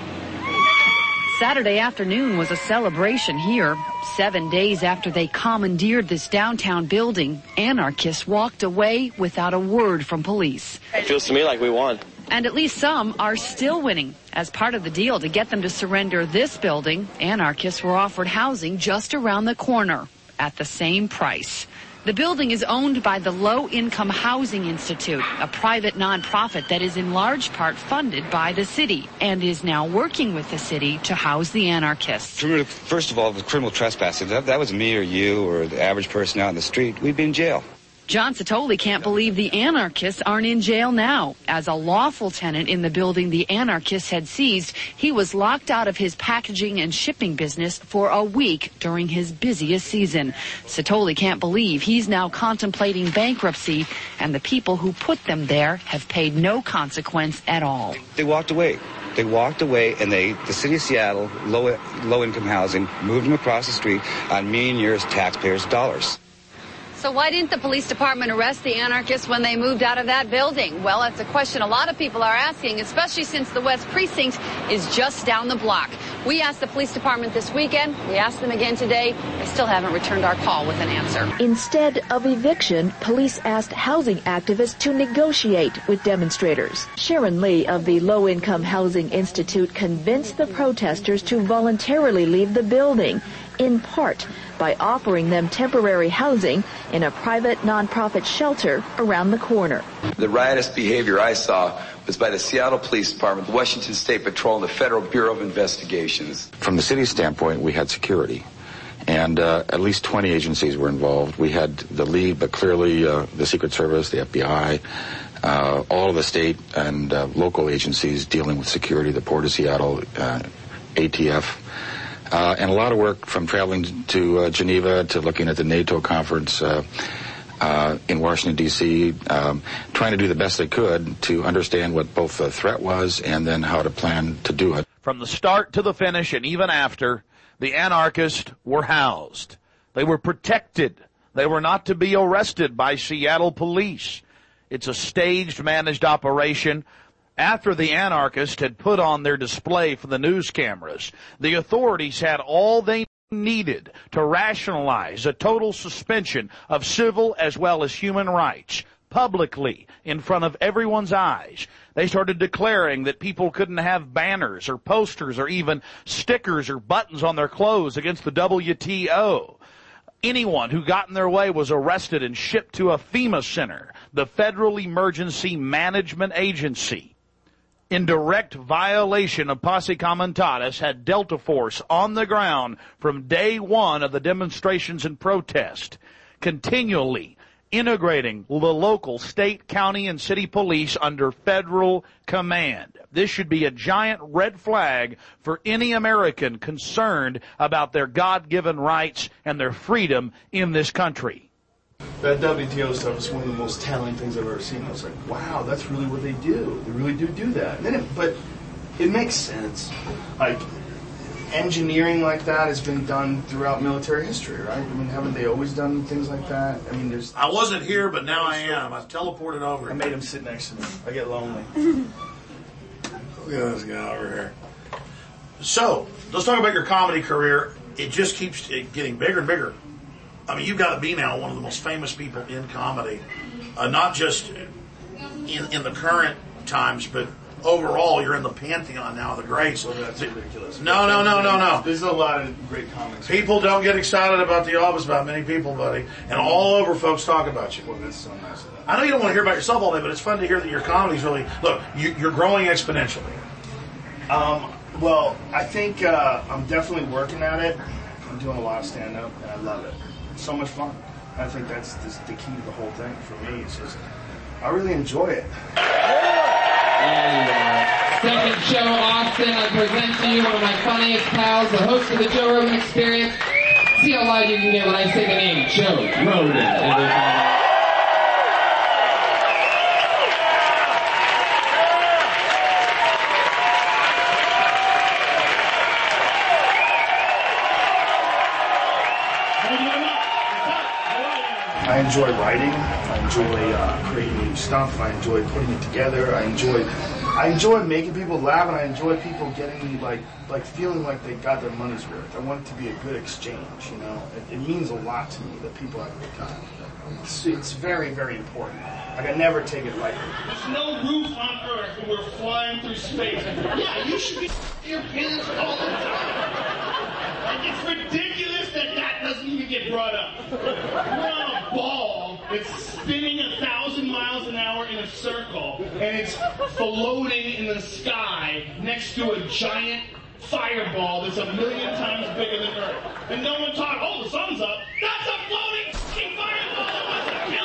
Saturday afternoon was a celebration here. Seven days after they commandeered this downtown building, anarchists walked away without a word from police. It feels to me like we won. And at least some are still winning. As part of the deal to get them to surrender this building, anarchists were offered housing just around the corner at the same price. The building is owned by the Low Income Housing Institute, a private nonprofit that is in large part funded by the city and is now working with the city to house the anarchists. First of all, with criminal trespassing, that, that was me or you or the average person out in the street, we'd be in jail. John Satoli can't believe the anarchists aren't in jail now. As a lawful tenant in the building the anarchists had seized, he was locked out of his packaging and shipping business for a week during his busiest season. Satoli can't believe he's now contemplating bankruptcy, and the people who put them there have paid no consequence at all. They walked away. They walked away, and they, the city of Seattle, low, low-income housing, moved them across the street on me and yours taxpayers' dollars. So why didn't the police department arrest the anarchists when they moved out of that building? Well, that's a question a lot of people are asking, especially since the West Precinct is just down the block. We asked the police department this weekend. We asked them again today. They still haven't returned our call with an answer. Instead of eviction, police asked housing activists to negotiate with demonstrators. Sharon Lee of the Low Income Housing Institute convinced the protesters to voluntarily leave the building, in part by offering them temporary housing in a private nonprofit shelter around the corner. The riotous behavior I saw was by the Seattle Police Department, the Washington State Patrol, and the Federal Bureau of Investigations. From the city's standpoint, we had security, and uh, at least twenty agencies were involved. We had the lead, but clearly uh, the Secret Service, the F B I, uh, all of the state and uh, local agencies dealing with security, the Port of Seattle, uh, A T F. Uh, and a lot of work from traveling to uh, Geneva to looking at the NATO conference uh, uh, in Washington, D C, um, trying to do the best they could to understand what both the threat was and then how to plan to do it. From the start to the finish and even after, the anarchists were housed. They were protected. They were not to be arrested by Seattle police. It's a staged, managed operation. After the anarchists had put on their display for the news cameras, the authorities had all they needed to rationalize a total suspension of civil as well as human rights publicly in front of everyone's eyes. They started declaring that people couldn't have banners or posters or even stickers or buttons on their clothes against the W T O. Anyone who got in their way was arrested and shipped to a FEMA Center, the Federal Emergency Management Agency. In direct violation of Posse Comitatus, had Delta Force on the ground from day one of the demonstrations and protest, continually integrating the local, state, county, and city police under federal command. This should be a giant red flag for any American concerned about their God-given rights and their freedom in this country. That W T O stuff is one of the most telling things I've ever seen. I was like, wow, that's really what they do. They really do do that. And then it, but it makes sense. Like, engineering like that has been done throughout military history, right? I mean, haven't they always done things like that? I mean, there's... I wasn't here, but now I am. I teleported over. I made him sit next to me. I get lonely. Look at this guy over here. So, let's talk about your comedy career. It just keeps getting bigger and bigger. I mean, you've got to be now one of the most famous people in comedy, uh, not just in, in the current times, but overall, you're in the pantheon now of the greats. Well, that's ridiculous. No, no, no, no, no. There's a lot of great comics. People don't get excited about The Office about many people, buddy. And all over folks talk about you. Well, that's so nice. I know you don't want to hear about yourself all day, but it's fun to hear that your comedy's really... Look, you, you're growing exponentially. Um, well, I think uh, I'm definitely working at it. I'm doing a lot of stand-up, and I love it. It's so much fun. I think that's the, the key to the whole thing for me. It's just, I really enjoy it. And uh, second show, Austin, I present to you one of my funniest pals, the host of the Joe Rogan Experience. See how loud you can get when I say the name, Joe Rogan. Everybody. I enjoy writing. I enjoy uh, creating new stuff. I enjoy putting it together. I enjoy, I enjoy making people laugh, and I enjoy people getting like, like feeling like they got their money's worth. I want it to be a good exchange. You know, it, it means a lot to me that people have a good time. It's, it's very, very important. Like I never take it lightly. There's no roof on Earth, and we're flying through space. Yeah, you should be your pants all the time. Like it's ridiculous that that doesn't even get brought up. We're on a ball that's spinning a thousand miles an hour in a circle, and it's floating in the sky next to a giant fireball that's a million times bigger than Earth. And no one talks, oh, the sun's up. That's a floating fucking fireball that wants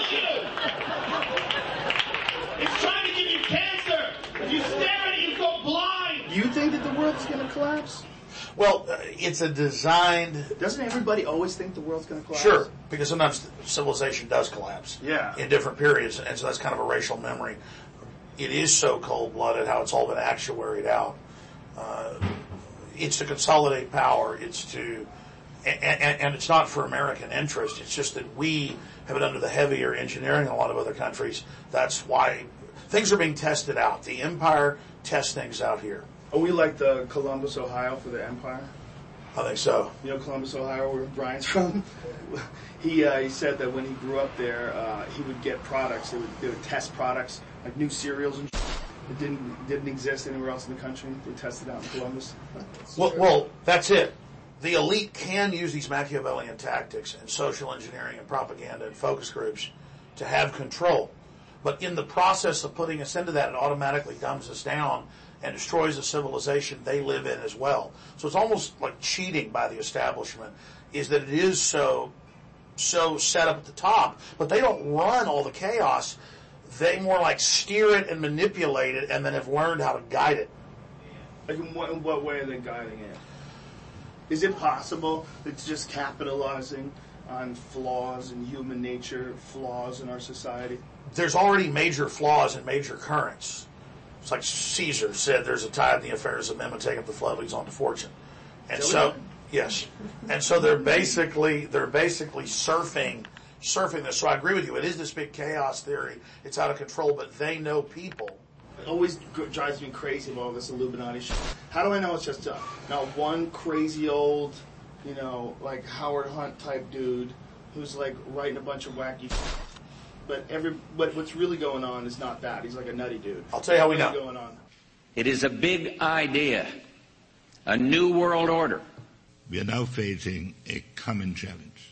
to kill you. It's trying to give you cancer. If you stare at it, you go blind. Do you think that the world's going to collapse? Well, uh, it's a designed... Doesn't everybody always think the world's going to collapse? Sure, because sometimes civilization does collapse. Yeah. In different periods, and so that's kind of a racial memory. It is so cold-blooded how it's all been actuaried out. Uh, it's to consolidate power. It's to... And, and, and it's not for American interest. It's just that we have it under the heavier engineering in a lot of other countries. That's why things are being tested out. The empire tests things out here. Are we like the Columbus, Ohio for the empire? I think so. You know Columbus, Ohio, where Brian's from? he uh, he said that when he grew up there, uh, he would get products. They would, they would test products, like new cereals and shit. It didn't, didn't exist anywhere else in the country. They tested out in Columbus. Well, well, that's it. The elite can use these Machiavellian tactics and social engineering and propaganda and focus groups to have control. But in the process of putting us into that, it automatically dumbs us down and destroys the civilization they live in as well. So it's almost like cheating by the establishment, is that it is so so set up at the top, but they don't run all the chaos. They more like steer it and manipulate it, and then have learned how to guide it. Like in what, in what way are they guiding it? Is it possible that it's just capitalizing on flaws in human nature, flaws in our society? There's already major flaws and major currents. It's like Caesar said, there's a tide in the affairs of men when taking the flood leads on to fortune. And so, yes. And so they're basically, they're basically surfing, surfing this. So I agree with you. It is this big chaos theory. It's out of control, but they know people. It always drives me crazy about all this Illuminati shit. How do I know it's just uh, not one crazy old, you know, like Howard Hunt type dude who's like writing a bunch of wacky shit. But every, but what's really going on is not that. He's like a nutty dude. I'll tell you how we know. What's going on? It is a big idea, a new world order. We are now facing a common challenge.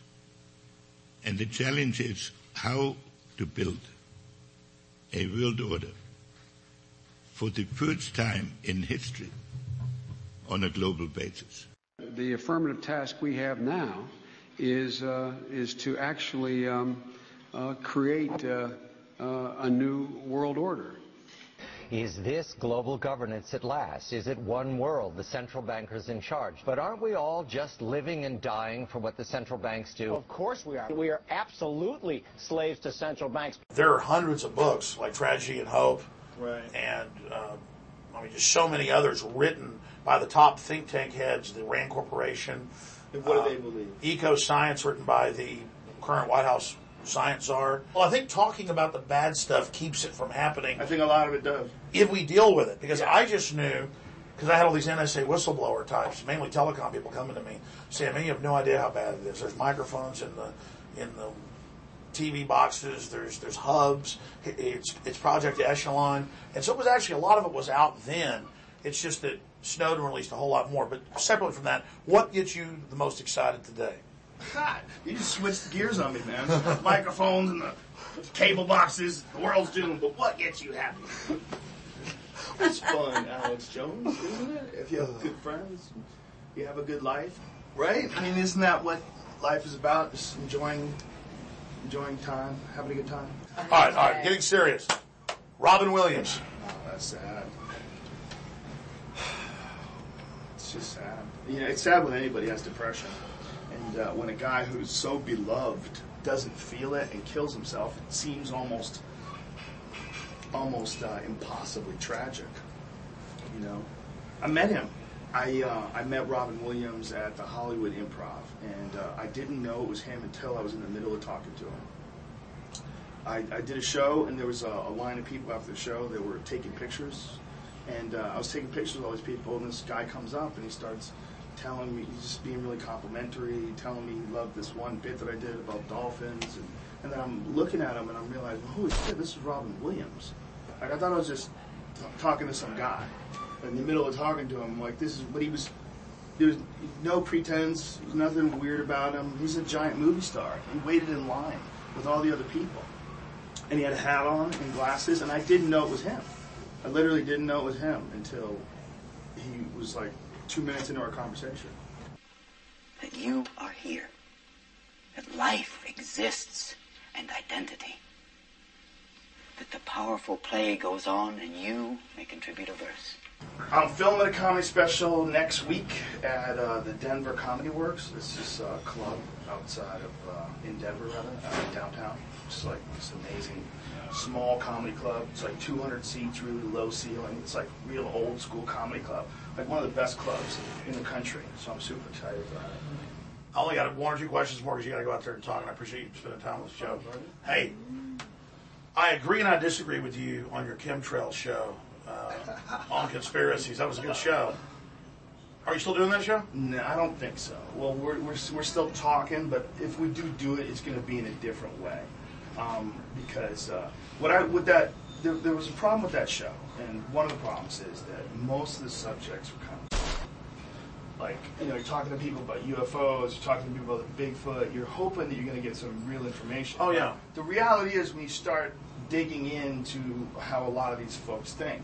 And the challenge is how to build a world order for the first time in history on a global basis. The affirmative task we have now is, uh, is to actually um, Uh, create uh, uh, a new world order. Is this global governance at last? Is it one world, the central bankers in charge? But aren't we all just living and dying for what the central banks do? Of course we are. We are absolutely slaves to central banks. There are hundreds of books like Tragedy and Hope, right. and uh, I mean just so many others written by the top think tank heads, the Rand Corporation. And what uh, do they believe? Eco Science, written by the current White House science czar. Well, I think talking about the bad stuff keeps it from happening. I think a lot of it does. If we deal with it. Because yeah. I just knew, because I had all these N S A whistleblower types, mainly telecom people coming to me, saying, man, you have no idea how bad it is. There's microphones in the in the T V boxes, there's there's hubs, it's it's Project Echelon, and so it was actually, a lot of it was out then. It's just that Snowden released a whole lot more. But separately from that, what gets you the most excited today? God, you just switched gears on me, man. The microphones and the cable boxes, the world's doomed, but what gets you happy? It's fun, Alex Jones, isn't it? If you have good friends, you have a good life, right? I mean, isn't that what life is about? Just enjoying, enjoying time, having a good time. All right, all right, getting serious. Robin Williams. Oh, that's sad. It's just sad. You know, it's sad when anybody has depression. And uh, when a guy who's so beloved doesn't feel it and kills himself, it seems almost, almost uh, impossibly tragic. You know, I met him. I uh, I met Robin Williams at the Hollywood Improv, and uh, I didn't know it was him until I was in the middle of talking to him. I, I did a show, and there was a, a line of people after the show that were taking pictures, and uh, I was taking pictures of all these people, and this guy comes up and he starts telling me, he's just being really complimentary, telling me he loved this one bit that I did about dolphins, and, and then I'm looking at him and I'm realizing, holy shit, this is Robin Williams. Like, I thought I was just t- talking to some guy. In the middle of talking to him, like, this is what he was, there was no pretense, there's nothing weird about him. He's a giant movie star. He waited in line with all the other people. And he had a hat on and glasses, and I didn't know it was him. I literally didn't know it was him until he was like two minutes into our conversation. That you are here. That life exists and identity. That the powerful play goes on and you may contribute a verse. I'm filming a comedy special next week at uh, the Denver Comedy Works. It's this uh, club outside of, uh, in Denver rather, uh, downtown. It's like this amazing small comedy club. It's like two hundred seats, really low ceiling. It's like real old school comedy club. Like one of the best clubs in the country. So I'm super excited about it. I only got one or two questions more because you got to go out there and talk, and I appreciate you spending time with the show. Hey, I agree and I disagree with you on your chemtrail show uh, on conspiracies. That was a good show. Are you still doing that show? No, I don't think so. Well, we're we're, we're still talking, but if we do do it, it's going to be in a different way. Um, because uh, what I with that there, there was a problem with that show, and one of the problems is that most of the subjects were kind of like, you know, you're talking to people about U F Os, you're talking to people about the Bigfoot, you're hoping that you're going to get some real information. Oh yeah. The reality is, when you start digging into how a lot of these folks think,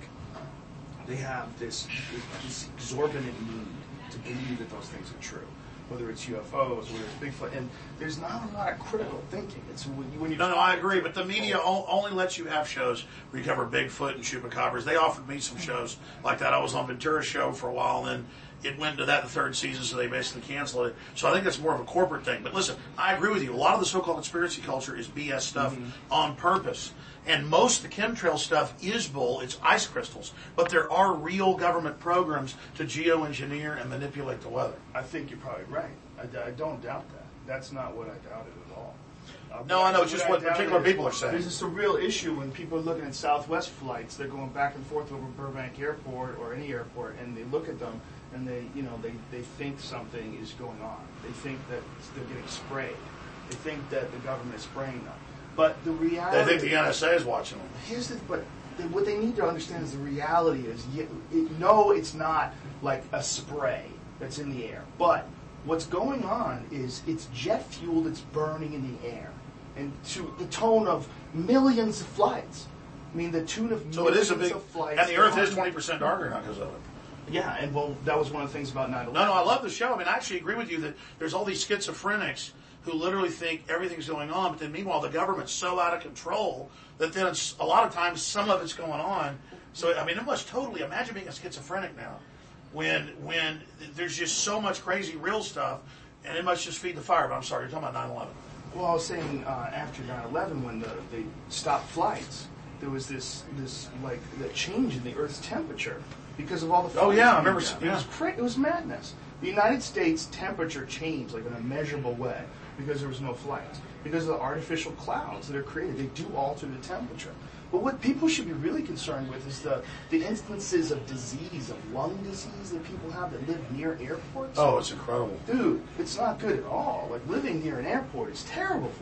they have this, this exorbitant need to believe that those things are true. Whether it's U F Os, whether it's Bigfoot, and there's not a lot of critical thinking. It's when you, when you no, no, I agree. But the media o- only lets you have shows where you cover Bigfoot and chupacabras. They offered me some shows like that. I was on Ventura's show for a while, and then it went to that the third season, so they basically canceled it. So I think that's more of a corporate thing. But listen, I agree with you. A lot of the so-called conspiracy culture is B S stuff mm-hmm. on purpose. And most of the chemtrail stuff is bull. It's ice crystals. But there are real government programs to geoengineer and manipulate the weather. I think you're probably right. I, I don't doubt that. That's not what I doubted at all. Uh, no, I know. It's just what, what particular people are saying. There's just a real issue when people are looking at Southwest flights. They're going back and forth over Burbank Airport or any airport, and they look at them and they, you know, they, they think something is going on. They think that they're getting sprayed. They think that the government is spraying them. But the reality... They think the N S A is watching them. Here's the... But they, what they need to understand is the reality is, you, it, no, it's not like a spray that's in the air. But what's going on is it's jet fuel that's burning in the air. And to the tone of millions of flights. I mean, the tune of so millions it is a big, of flights... And the Earth is twenty percent darker now because of it. Yeah, and well, that was one of the things about nine eleven. No, no, I love the show. I mean, I actually agree with you that there's all these schizophrenics who literally think everything's going on, but then meanwhile the government's so out of control that then it's, a lot of times some of it's going on. So, I mean, it must totally, imagine being a schizophrenic now when when there's just so much crazy real stuff, and it must just feed the fire. But I'm sorry, you're talking about nine eleven. Well, I was saying uh, after nine eleven when the, they stopped flights, there was this, this like, the change in the Earth's temperature because of all the... Oh, yeah, I remember. It Yeah. was cra- it was madness. The United States temperature changed like in a measurable way because there was no flights. Because of the artificial clouds that are created, they do alter the temperature. But what people should be really concerned with is the, the instances of disease, of lung disease that people have that live near airports. Oh, it's incredible. Dude, it's not good at all. Like, living near an airport is terrible for you.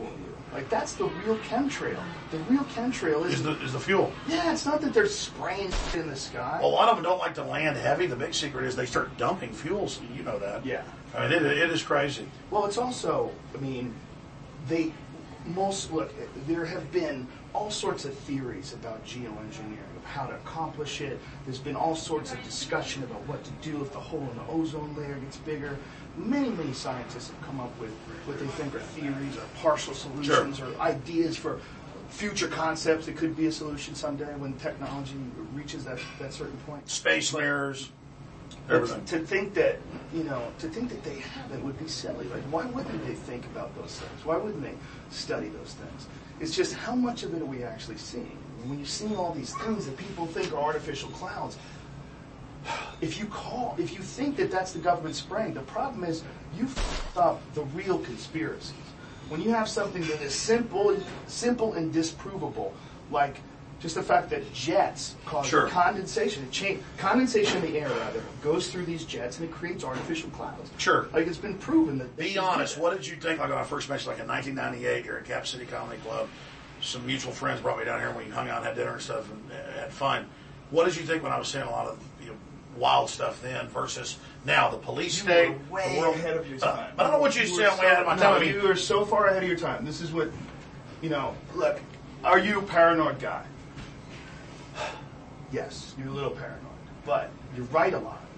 Like, that's the real chemtrail. The real chemtrail is, is, the, is the fuel. Yeah, it's not that they're spraying in the sky. Well, a lot of them don't like to land heavy. The big secret is they start dumping fuels. You know that. Yeah. I mean, it, it is crazy. Well, it's also, I mean, they, most, look, there have been all sorts of theories about geoengineering, of how to accomplish it. There's been all sorts of discussion about what to do if the hole in the ozone layer gets bigger. Many, many scientists have come up with what they think are theories or partial solutions sure. or ideas for future concepts that could be a solution someday when technology reaches that, that certain point. Space mirrors, everything. To think that, you know, to think that they haven't would be silly. Like, why wouldn't they think about those things? Why wouldn't they study those things? It's just how much of it are we actually seeing? When you're seeing all these things that people think are artificial clouds, if you call, if you think that that's the government spraying, the problem is you f***ed up the real conspiracies. When you have something that is simple, simple and disprovable, like just the fact that jets cause sure. condensation, it change, condensation in the air rather goes through these jets and it creates artificial clouds. Sure. Like it's been proven that. Be honest. What did you think? Like when I first met you, like in nineteen ninety-eight, here at Cap City Comedy Club, some mutual friends brought me down here and we hung out and had dinner and stuff and had fun. What did you think when I was saying a lot of you know, wild stuff then versus now? The police you state, were way the world ahead of your uh, time. but I don't know what you, you say. I'm so, way ahead of my no, time. I mean, you are so far ahead of your time. This is what, you know. Look, are you a paranoid guy? Yes, you're a little paranoid, but you're right a lot.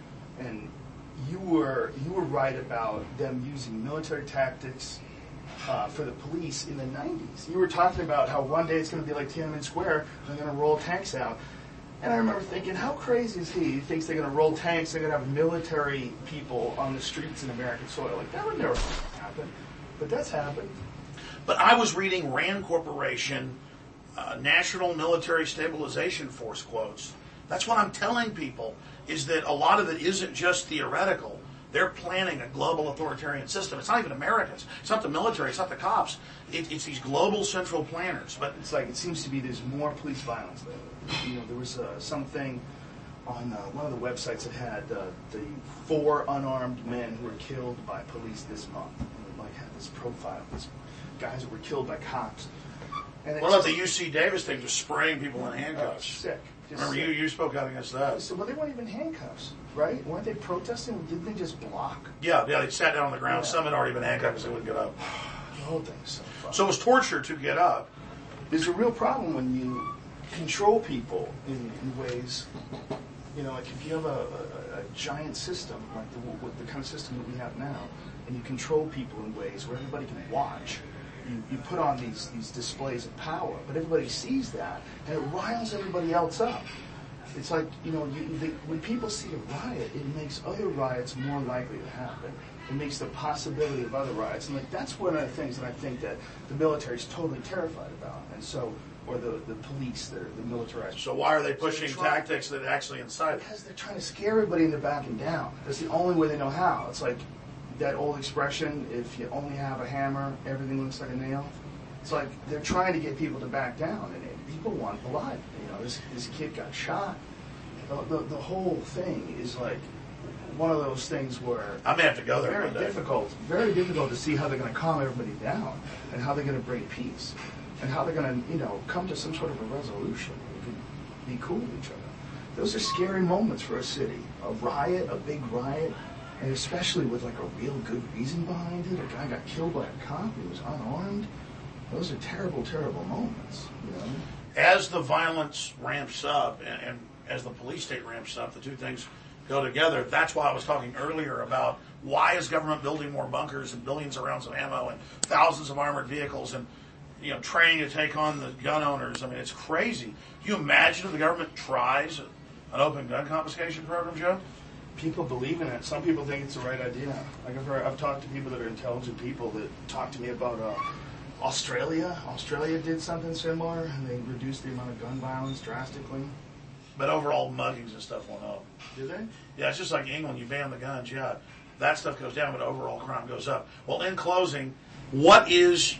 And you were you were right about them using military tactics uh, for the police in the nineties. You were talking about how one day it's going to be like Tiananmen Square, and they're going to roll tanks out. And I remember thinking, how crazy is he? He thinks they're going to roll tanks, they're going to have military people on the streets in American soil. Like, that would never happen. But that's happened. But I was reading RAND Corporation, uh, National Military Stabilization Force quotes. That's what I'm telling people, is that a lot of it isn't just theoretical. They're planning a global authoritarian system. It's not even Americans. It's not the military. It's not the cops. It, it's these global central planners. But it's like, it seems to be there's more police violence lately. You know, there was uh, something on uh, one of the websites that had uh, the four unarmed men who were killed by police this month. And it like had this profile of these guys who were killed by cops. And what about the U C Davis thing, just spraying people in handcuffs? Oh, sick. Just Remember, sick. you you spoke out against that. So, well, they weren't even handcuffs, right? Weren't they protesting? Didn't they just block? Yeah, yeah, they sat down on the ground. Yeah. Some had already been handcuffed because they wouldn't get up. The whole thing is so fun. So it was torture to get up. There's a real problem when you control people in, in ways, you know, like if you have a, a, a giant system, like the, with the kind of system that we have now, and you control people in ways where everybody can watch, you, you put on these, these displays of power, but everybody sees that, and it riles everybody else up. It's like, you know, you, the, when people see a riot, it makes other riots more likely to happen. It makes the possibility of other riots. And like that's one of the things that I think that the military is totally terrified about. And so, or the, the police, that are the militarized. So why are they pushing so trying, tactics that actually incite? Because they're trying to scare everybody into backing down. That's the only way they know how. It's like that old expression, if you only have a hammer, everything looks like a nail. It's like they're trying to get people to back down. And it, people want blood. You know, this, this kid got shot. The, the, the whole thing is like one of those things where I may have to go there. Very one day. difficult, very difficult to see how they're going to calm everybody down and how they're going to bring peace and how they're going to, you know, come to some sort of a resolution. We can be cool with each other. Those are scary moments for a city. A riot, a big riot, and especially with like a real good reason behind it. A guy got killed by a cop. He was unarmed. Those are terrible, terrible moments. You know. As the violence ramps up and, and as the police state ramps up, the two things go together. That's why I was talking earlier about why is government building more bunkers and billions of rounds of ammo and thousands of armored vehicles and, you know, training to take on the gun owners. I mean, it's crazy. Can you imagine if the government tries an open gun confiscation program, Joe? People believe in it. Some people think it's the right idea. Like I've, heard, I've talked to people that are intelligent people that talk to me about uh, Australia. Australia did something similar, and they reduced the amount of gun violence drastically. But overall, muggings and stuff went up. Did they? Yeah, it's just like England. You ban the guns, yeah. That stuff goes down, but overall crime goes up. Well, in closing, what is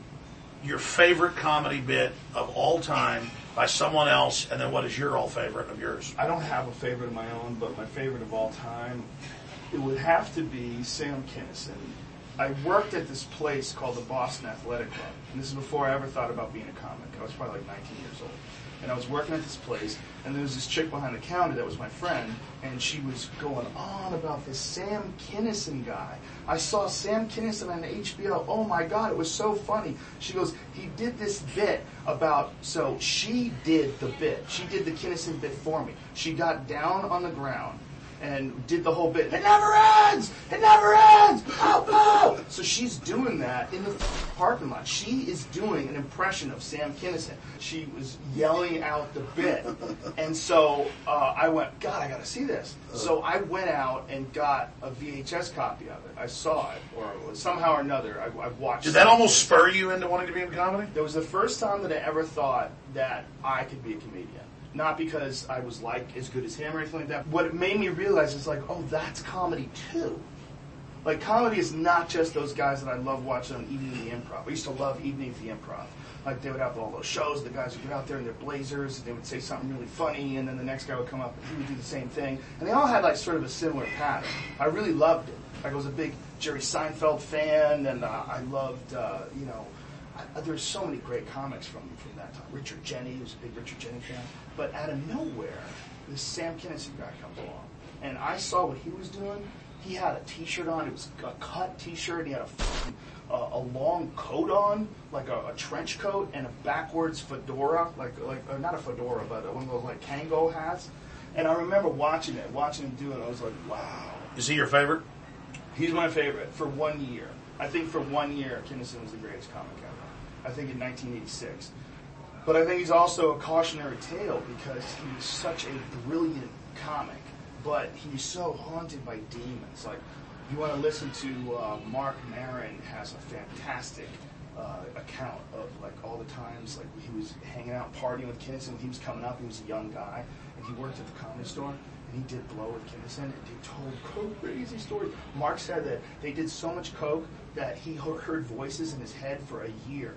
your favorite comedy bit of all time by someone else, and then what is your all favorite of yours? I don't have a favorite of my own, but my favorite of all time, it would have to be Sam Kinison I worked at this place called the Boston Athletic Club. And this is before I ever thought about being a comic. I was probably like nineteen years old. And I was working at this place, and there was this chick behind the counter that was my friend, and she was going on about this Sam Kinison guy. I saw Sam Kinison on H B O. Oh my God, it was so funny. She goes, he did this bit about, so she did the bit. She did the Kinison bit for me. She got down on the ground and did the whole bit. It never ends! It never ends! Oh, oh! So she's doing that in the parking lot. She is doing an impression of Sam Kinison. She was yelling out the bit. And so uh, I went, God, I got to see this. So I went out and got a V H S copy of it. I saw it, or somehow or another, I, I watched it. Did that almost spur you into wanting to be in comedy? That was the first time that I ever thought that I could be a comedian. Not because I was like as good as him or anything like that. What it made me realize is like, oh, that's comedy too. Like, comedy is not just those guys that I love watching on Evening at the Improv. I used to love Evening at the Improv. Like, they would have all those shows, the guys would get out there in their blazers, and they would say something really funny, and then the next guy would come up and he would do the same thing. And they all had like sort of a similar pattern. I really loved it. Like, I was a big Jerry Seinfeld fan, and uh, I loved, uh, you know, I, there's so many great comics from from that time. Richard Jenney, who's a big Richard Jenney fan. But out of nowhere, this Sam Kinison guy comes along. And I saw what he was doing. He had a T-shirt on. It was a cut T-shirt. He had a, a, a long coat on, like a, a trench coat, and a backwards fedora, like like uh, not a fedora, but one of those like Kango hats. And I remember watching it, watching him do it. I was like, wow. Is he your favorite? He's my favorite for one year. I think for one year, Kinison was the greatest comic ever. I think in nineteen eighty-six. But I think he's also a cautionary tale because he was such a brilliant comic, but he's so haunted by demons. Like, you want to listen to uh, Mark Maron has a fantastic uh, account of like all the times like he was hanging out partying with Kinison when he was coming up. He was a young guy, and he worked at the Comedy Store, and he did blow with Kinison, and they told crazy stories. Mark said that they did so much coke that he heard voices in his head for a year.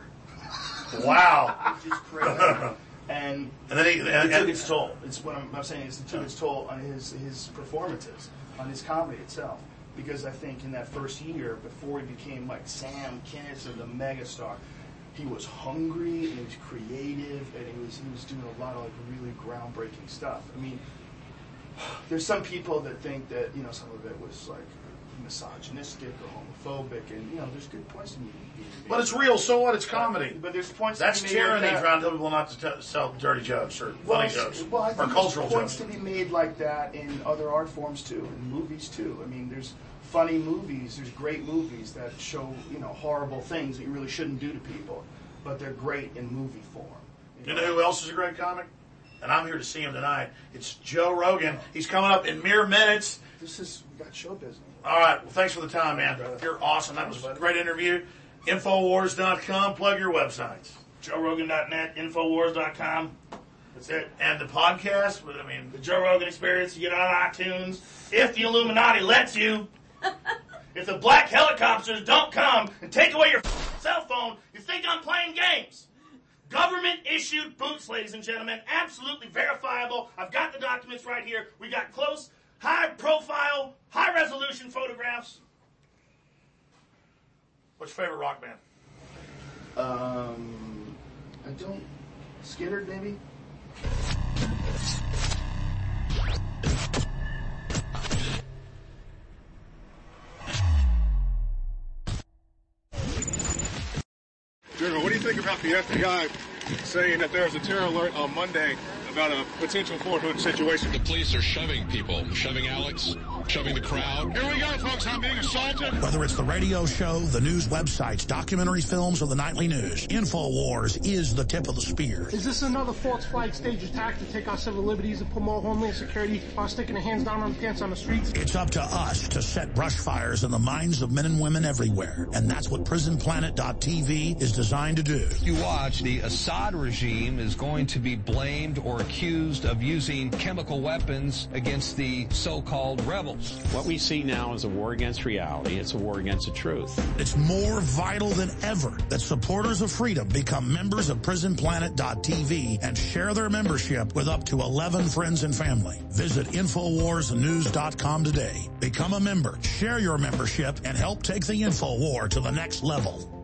Wow. It's just crazy. And, and then he, and, it took and, its toll. It's what I'm, I'm saying is it took its toll on his his performances, on his comedy itself. Because I think in that first year, before he became like Sam Kinison, the megastar, he was hungry and he was creative and he was he was doing a lot of like really groundbreaking stuff. I mean, there's some people that think that you know some of it was like misogynistic or homophobic, and you know there's good points to be made. But it's real, so what? It's comedy. But, but there's points. That's to be made tyranny, like trying to tell people not to t- sell dirty jokes or well, funny jokes well, I or think cultural there's points jokes. to be made like that in other art forms too, in movies too. I mean, there's funny movies. There's great movies that show you know horrible things that you really shouldn't do to people, but they're great in movie form. You know, you know who else is a great comic? And I'm here to see him tonight. It's Joe Rogan. He's coming up in mere minutes. This is we got show business. All right. Well, thanks for the time, man. You're awesome. That was a great interview. Infowars dot com. Plug your websites. Joe Rogan dot net, Infowars dot com. That's it. And the podcast, I mean, the Joe Rogan Experience, you get on iTunes. If the Illuminati lets you. If the black helicopters don't come and take away your cell phone, you think I'm playing games. Government-issued boots, ladies and gentlemen. Absolutely verifiable. I've got the documents right here. We got close, high-profile, high-resolution photographs. What's your favorite rock band? Um, I don't... Skynyrd, maybe? General, what do you think about the F B I saying that there was a terror alert on Monday about a potential Fort Hood situation? The police are shoving people, shoving Alex, shoving the crowd. Here we go, folks. I'm being assaulted. Whether it's the radio show, the news websites, documentaries, films, or the nightly news, InfoWars is the tip of the spear. Is this another false flag stage attack to take our civil liberties and put more homeland security while sticking their hands down on pants on the streets? It's up to us to set brush fires in the minds of men and women everywhere, and that's what prison planet dot t v is designed to do. You watch, the Assad regime is going to be blamed or accused of using chemical weapons against the so-called rebels. themselves. What we see now is a war against reality. It's a war against the truth. It's more vital than ever that supporters of freedom become members of prison planet dot t v and share their membership with up to eleven friends and family. Visit infowars news dot com today. Become a member, share your membership, and help take the InfoWar to the next level.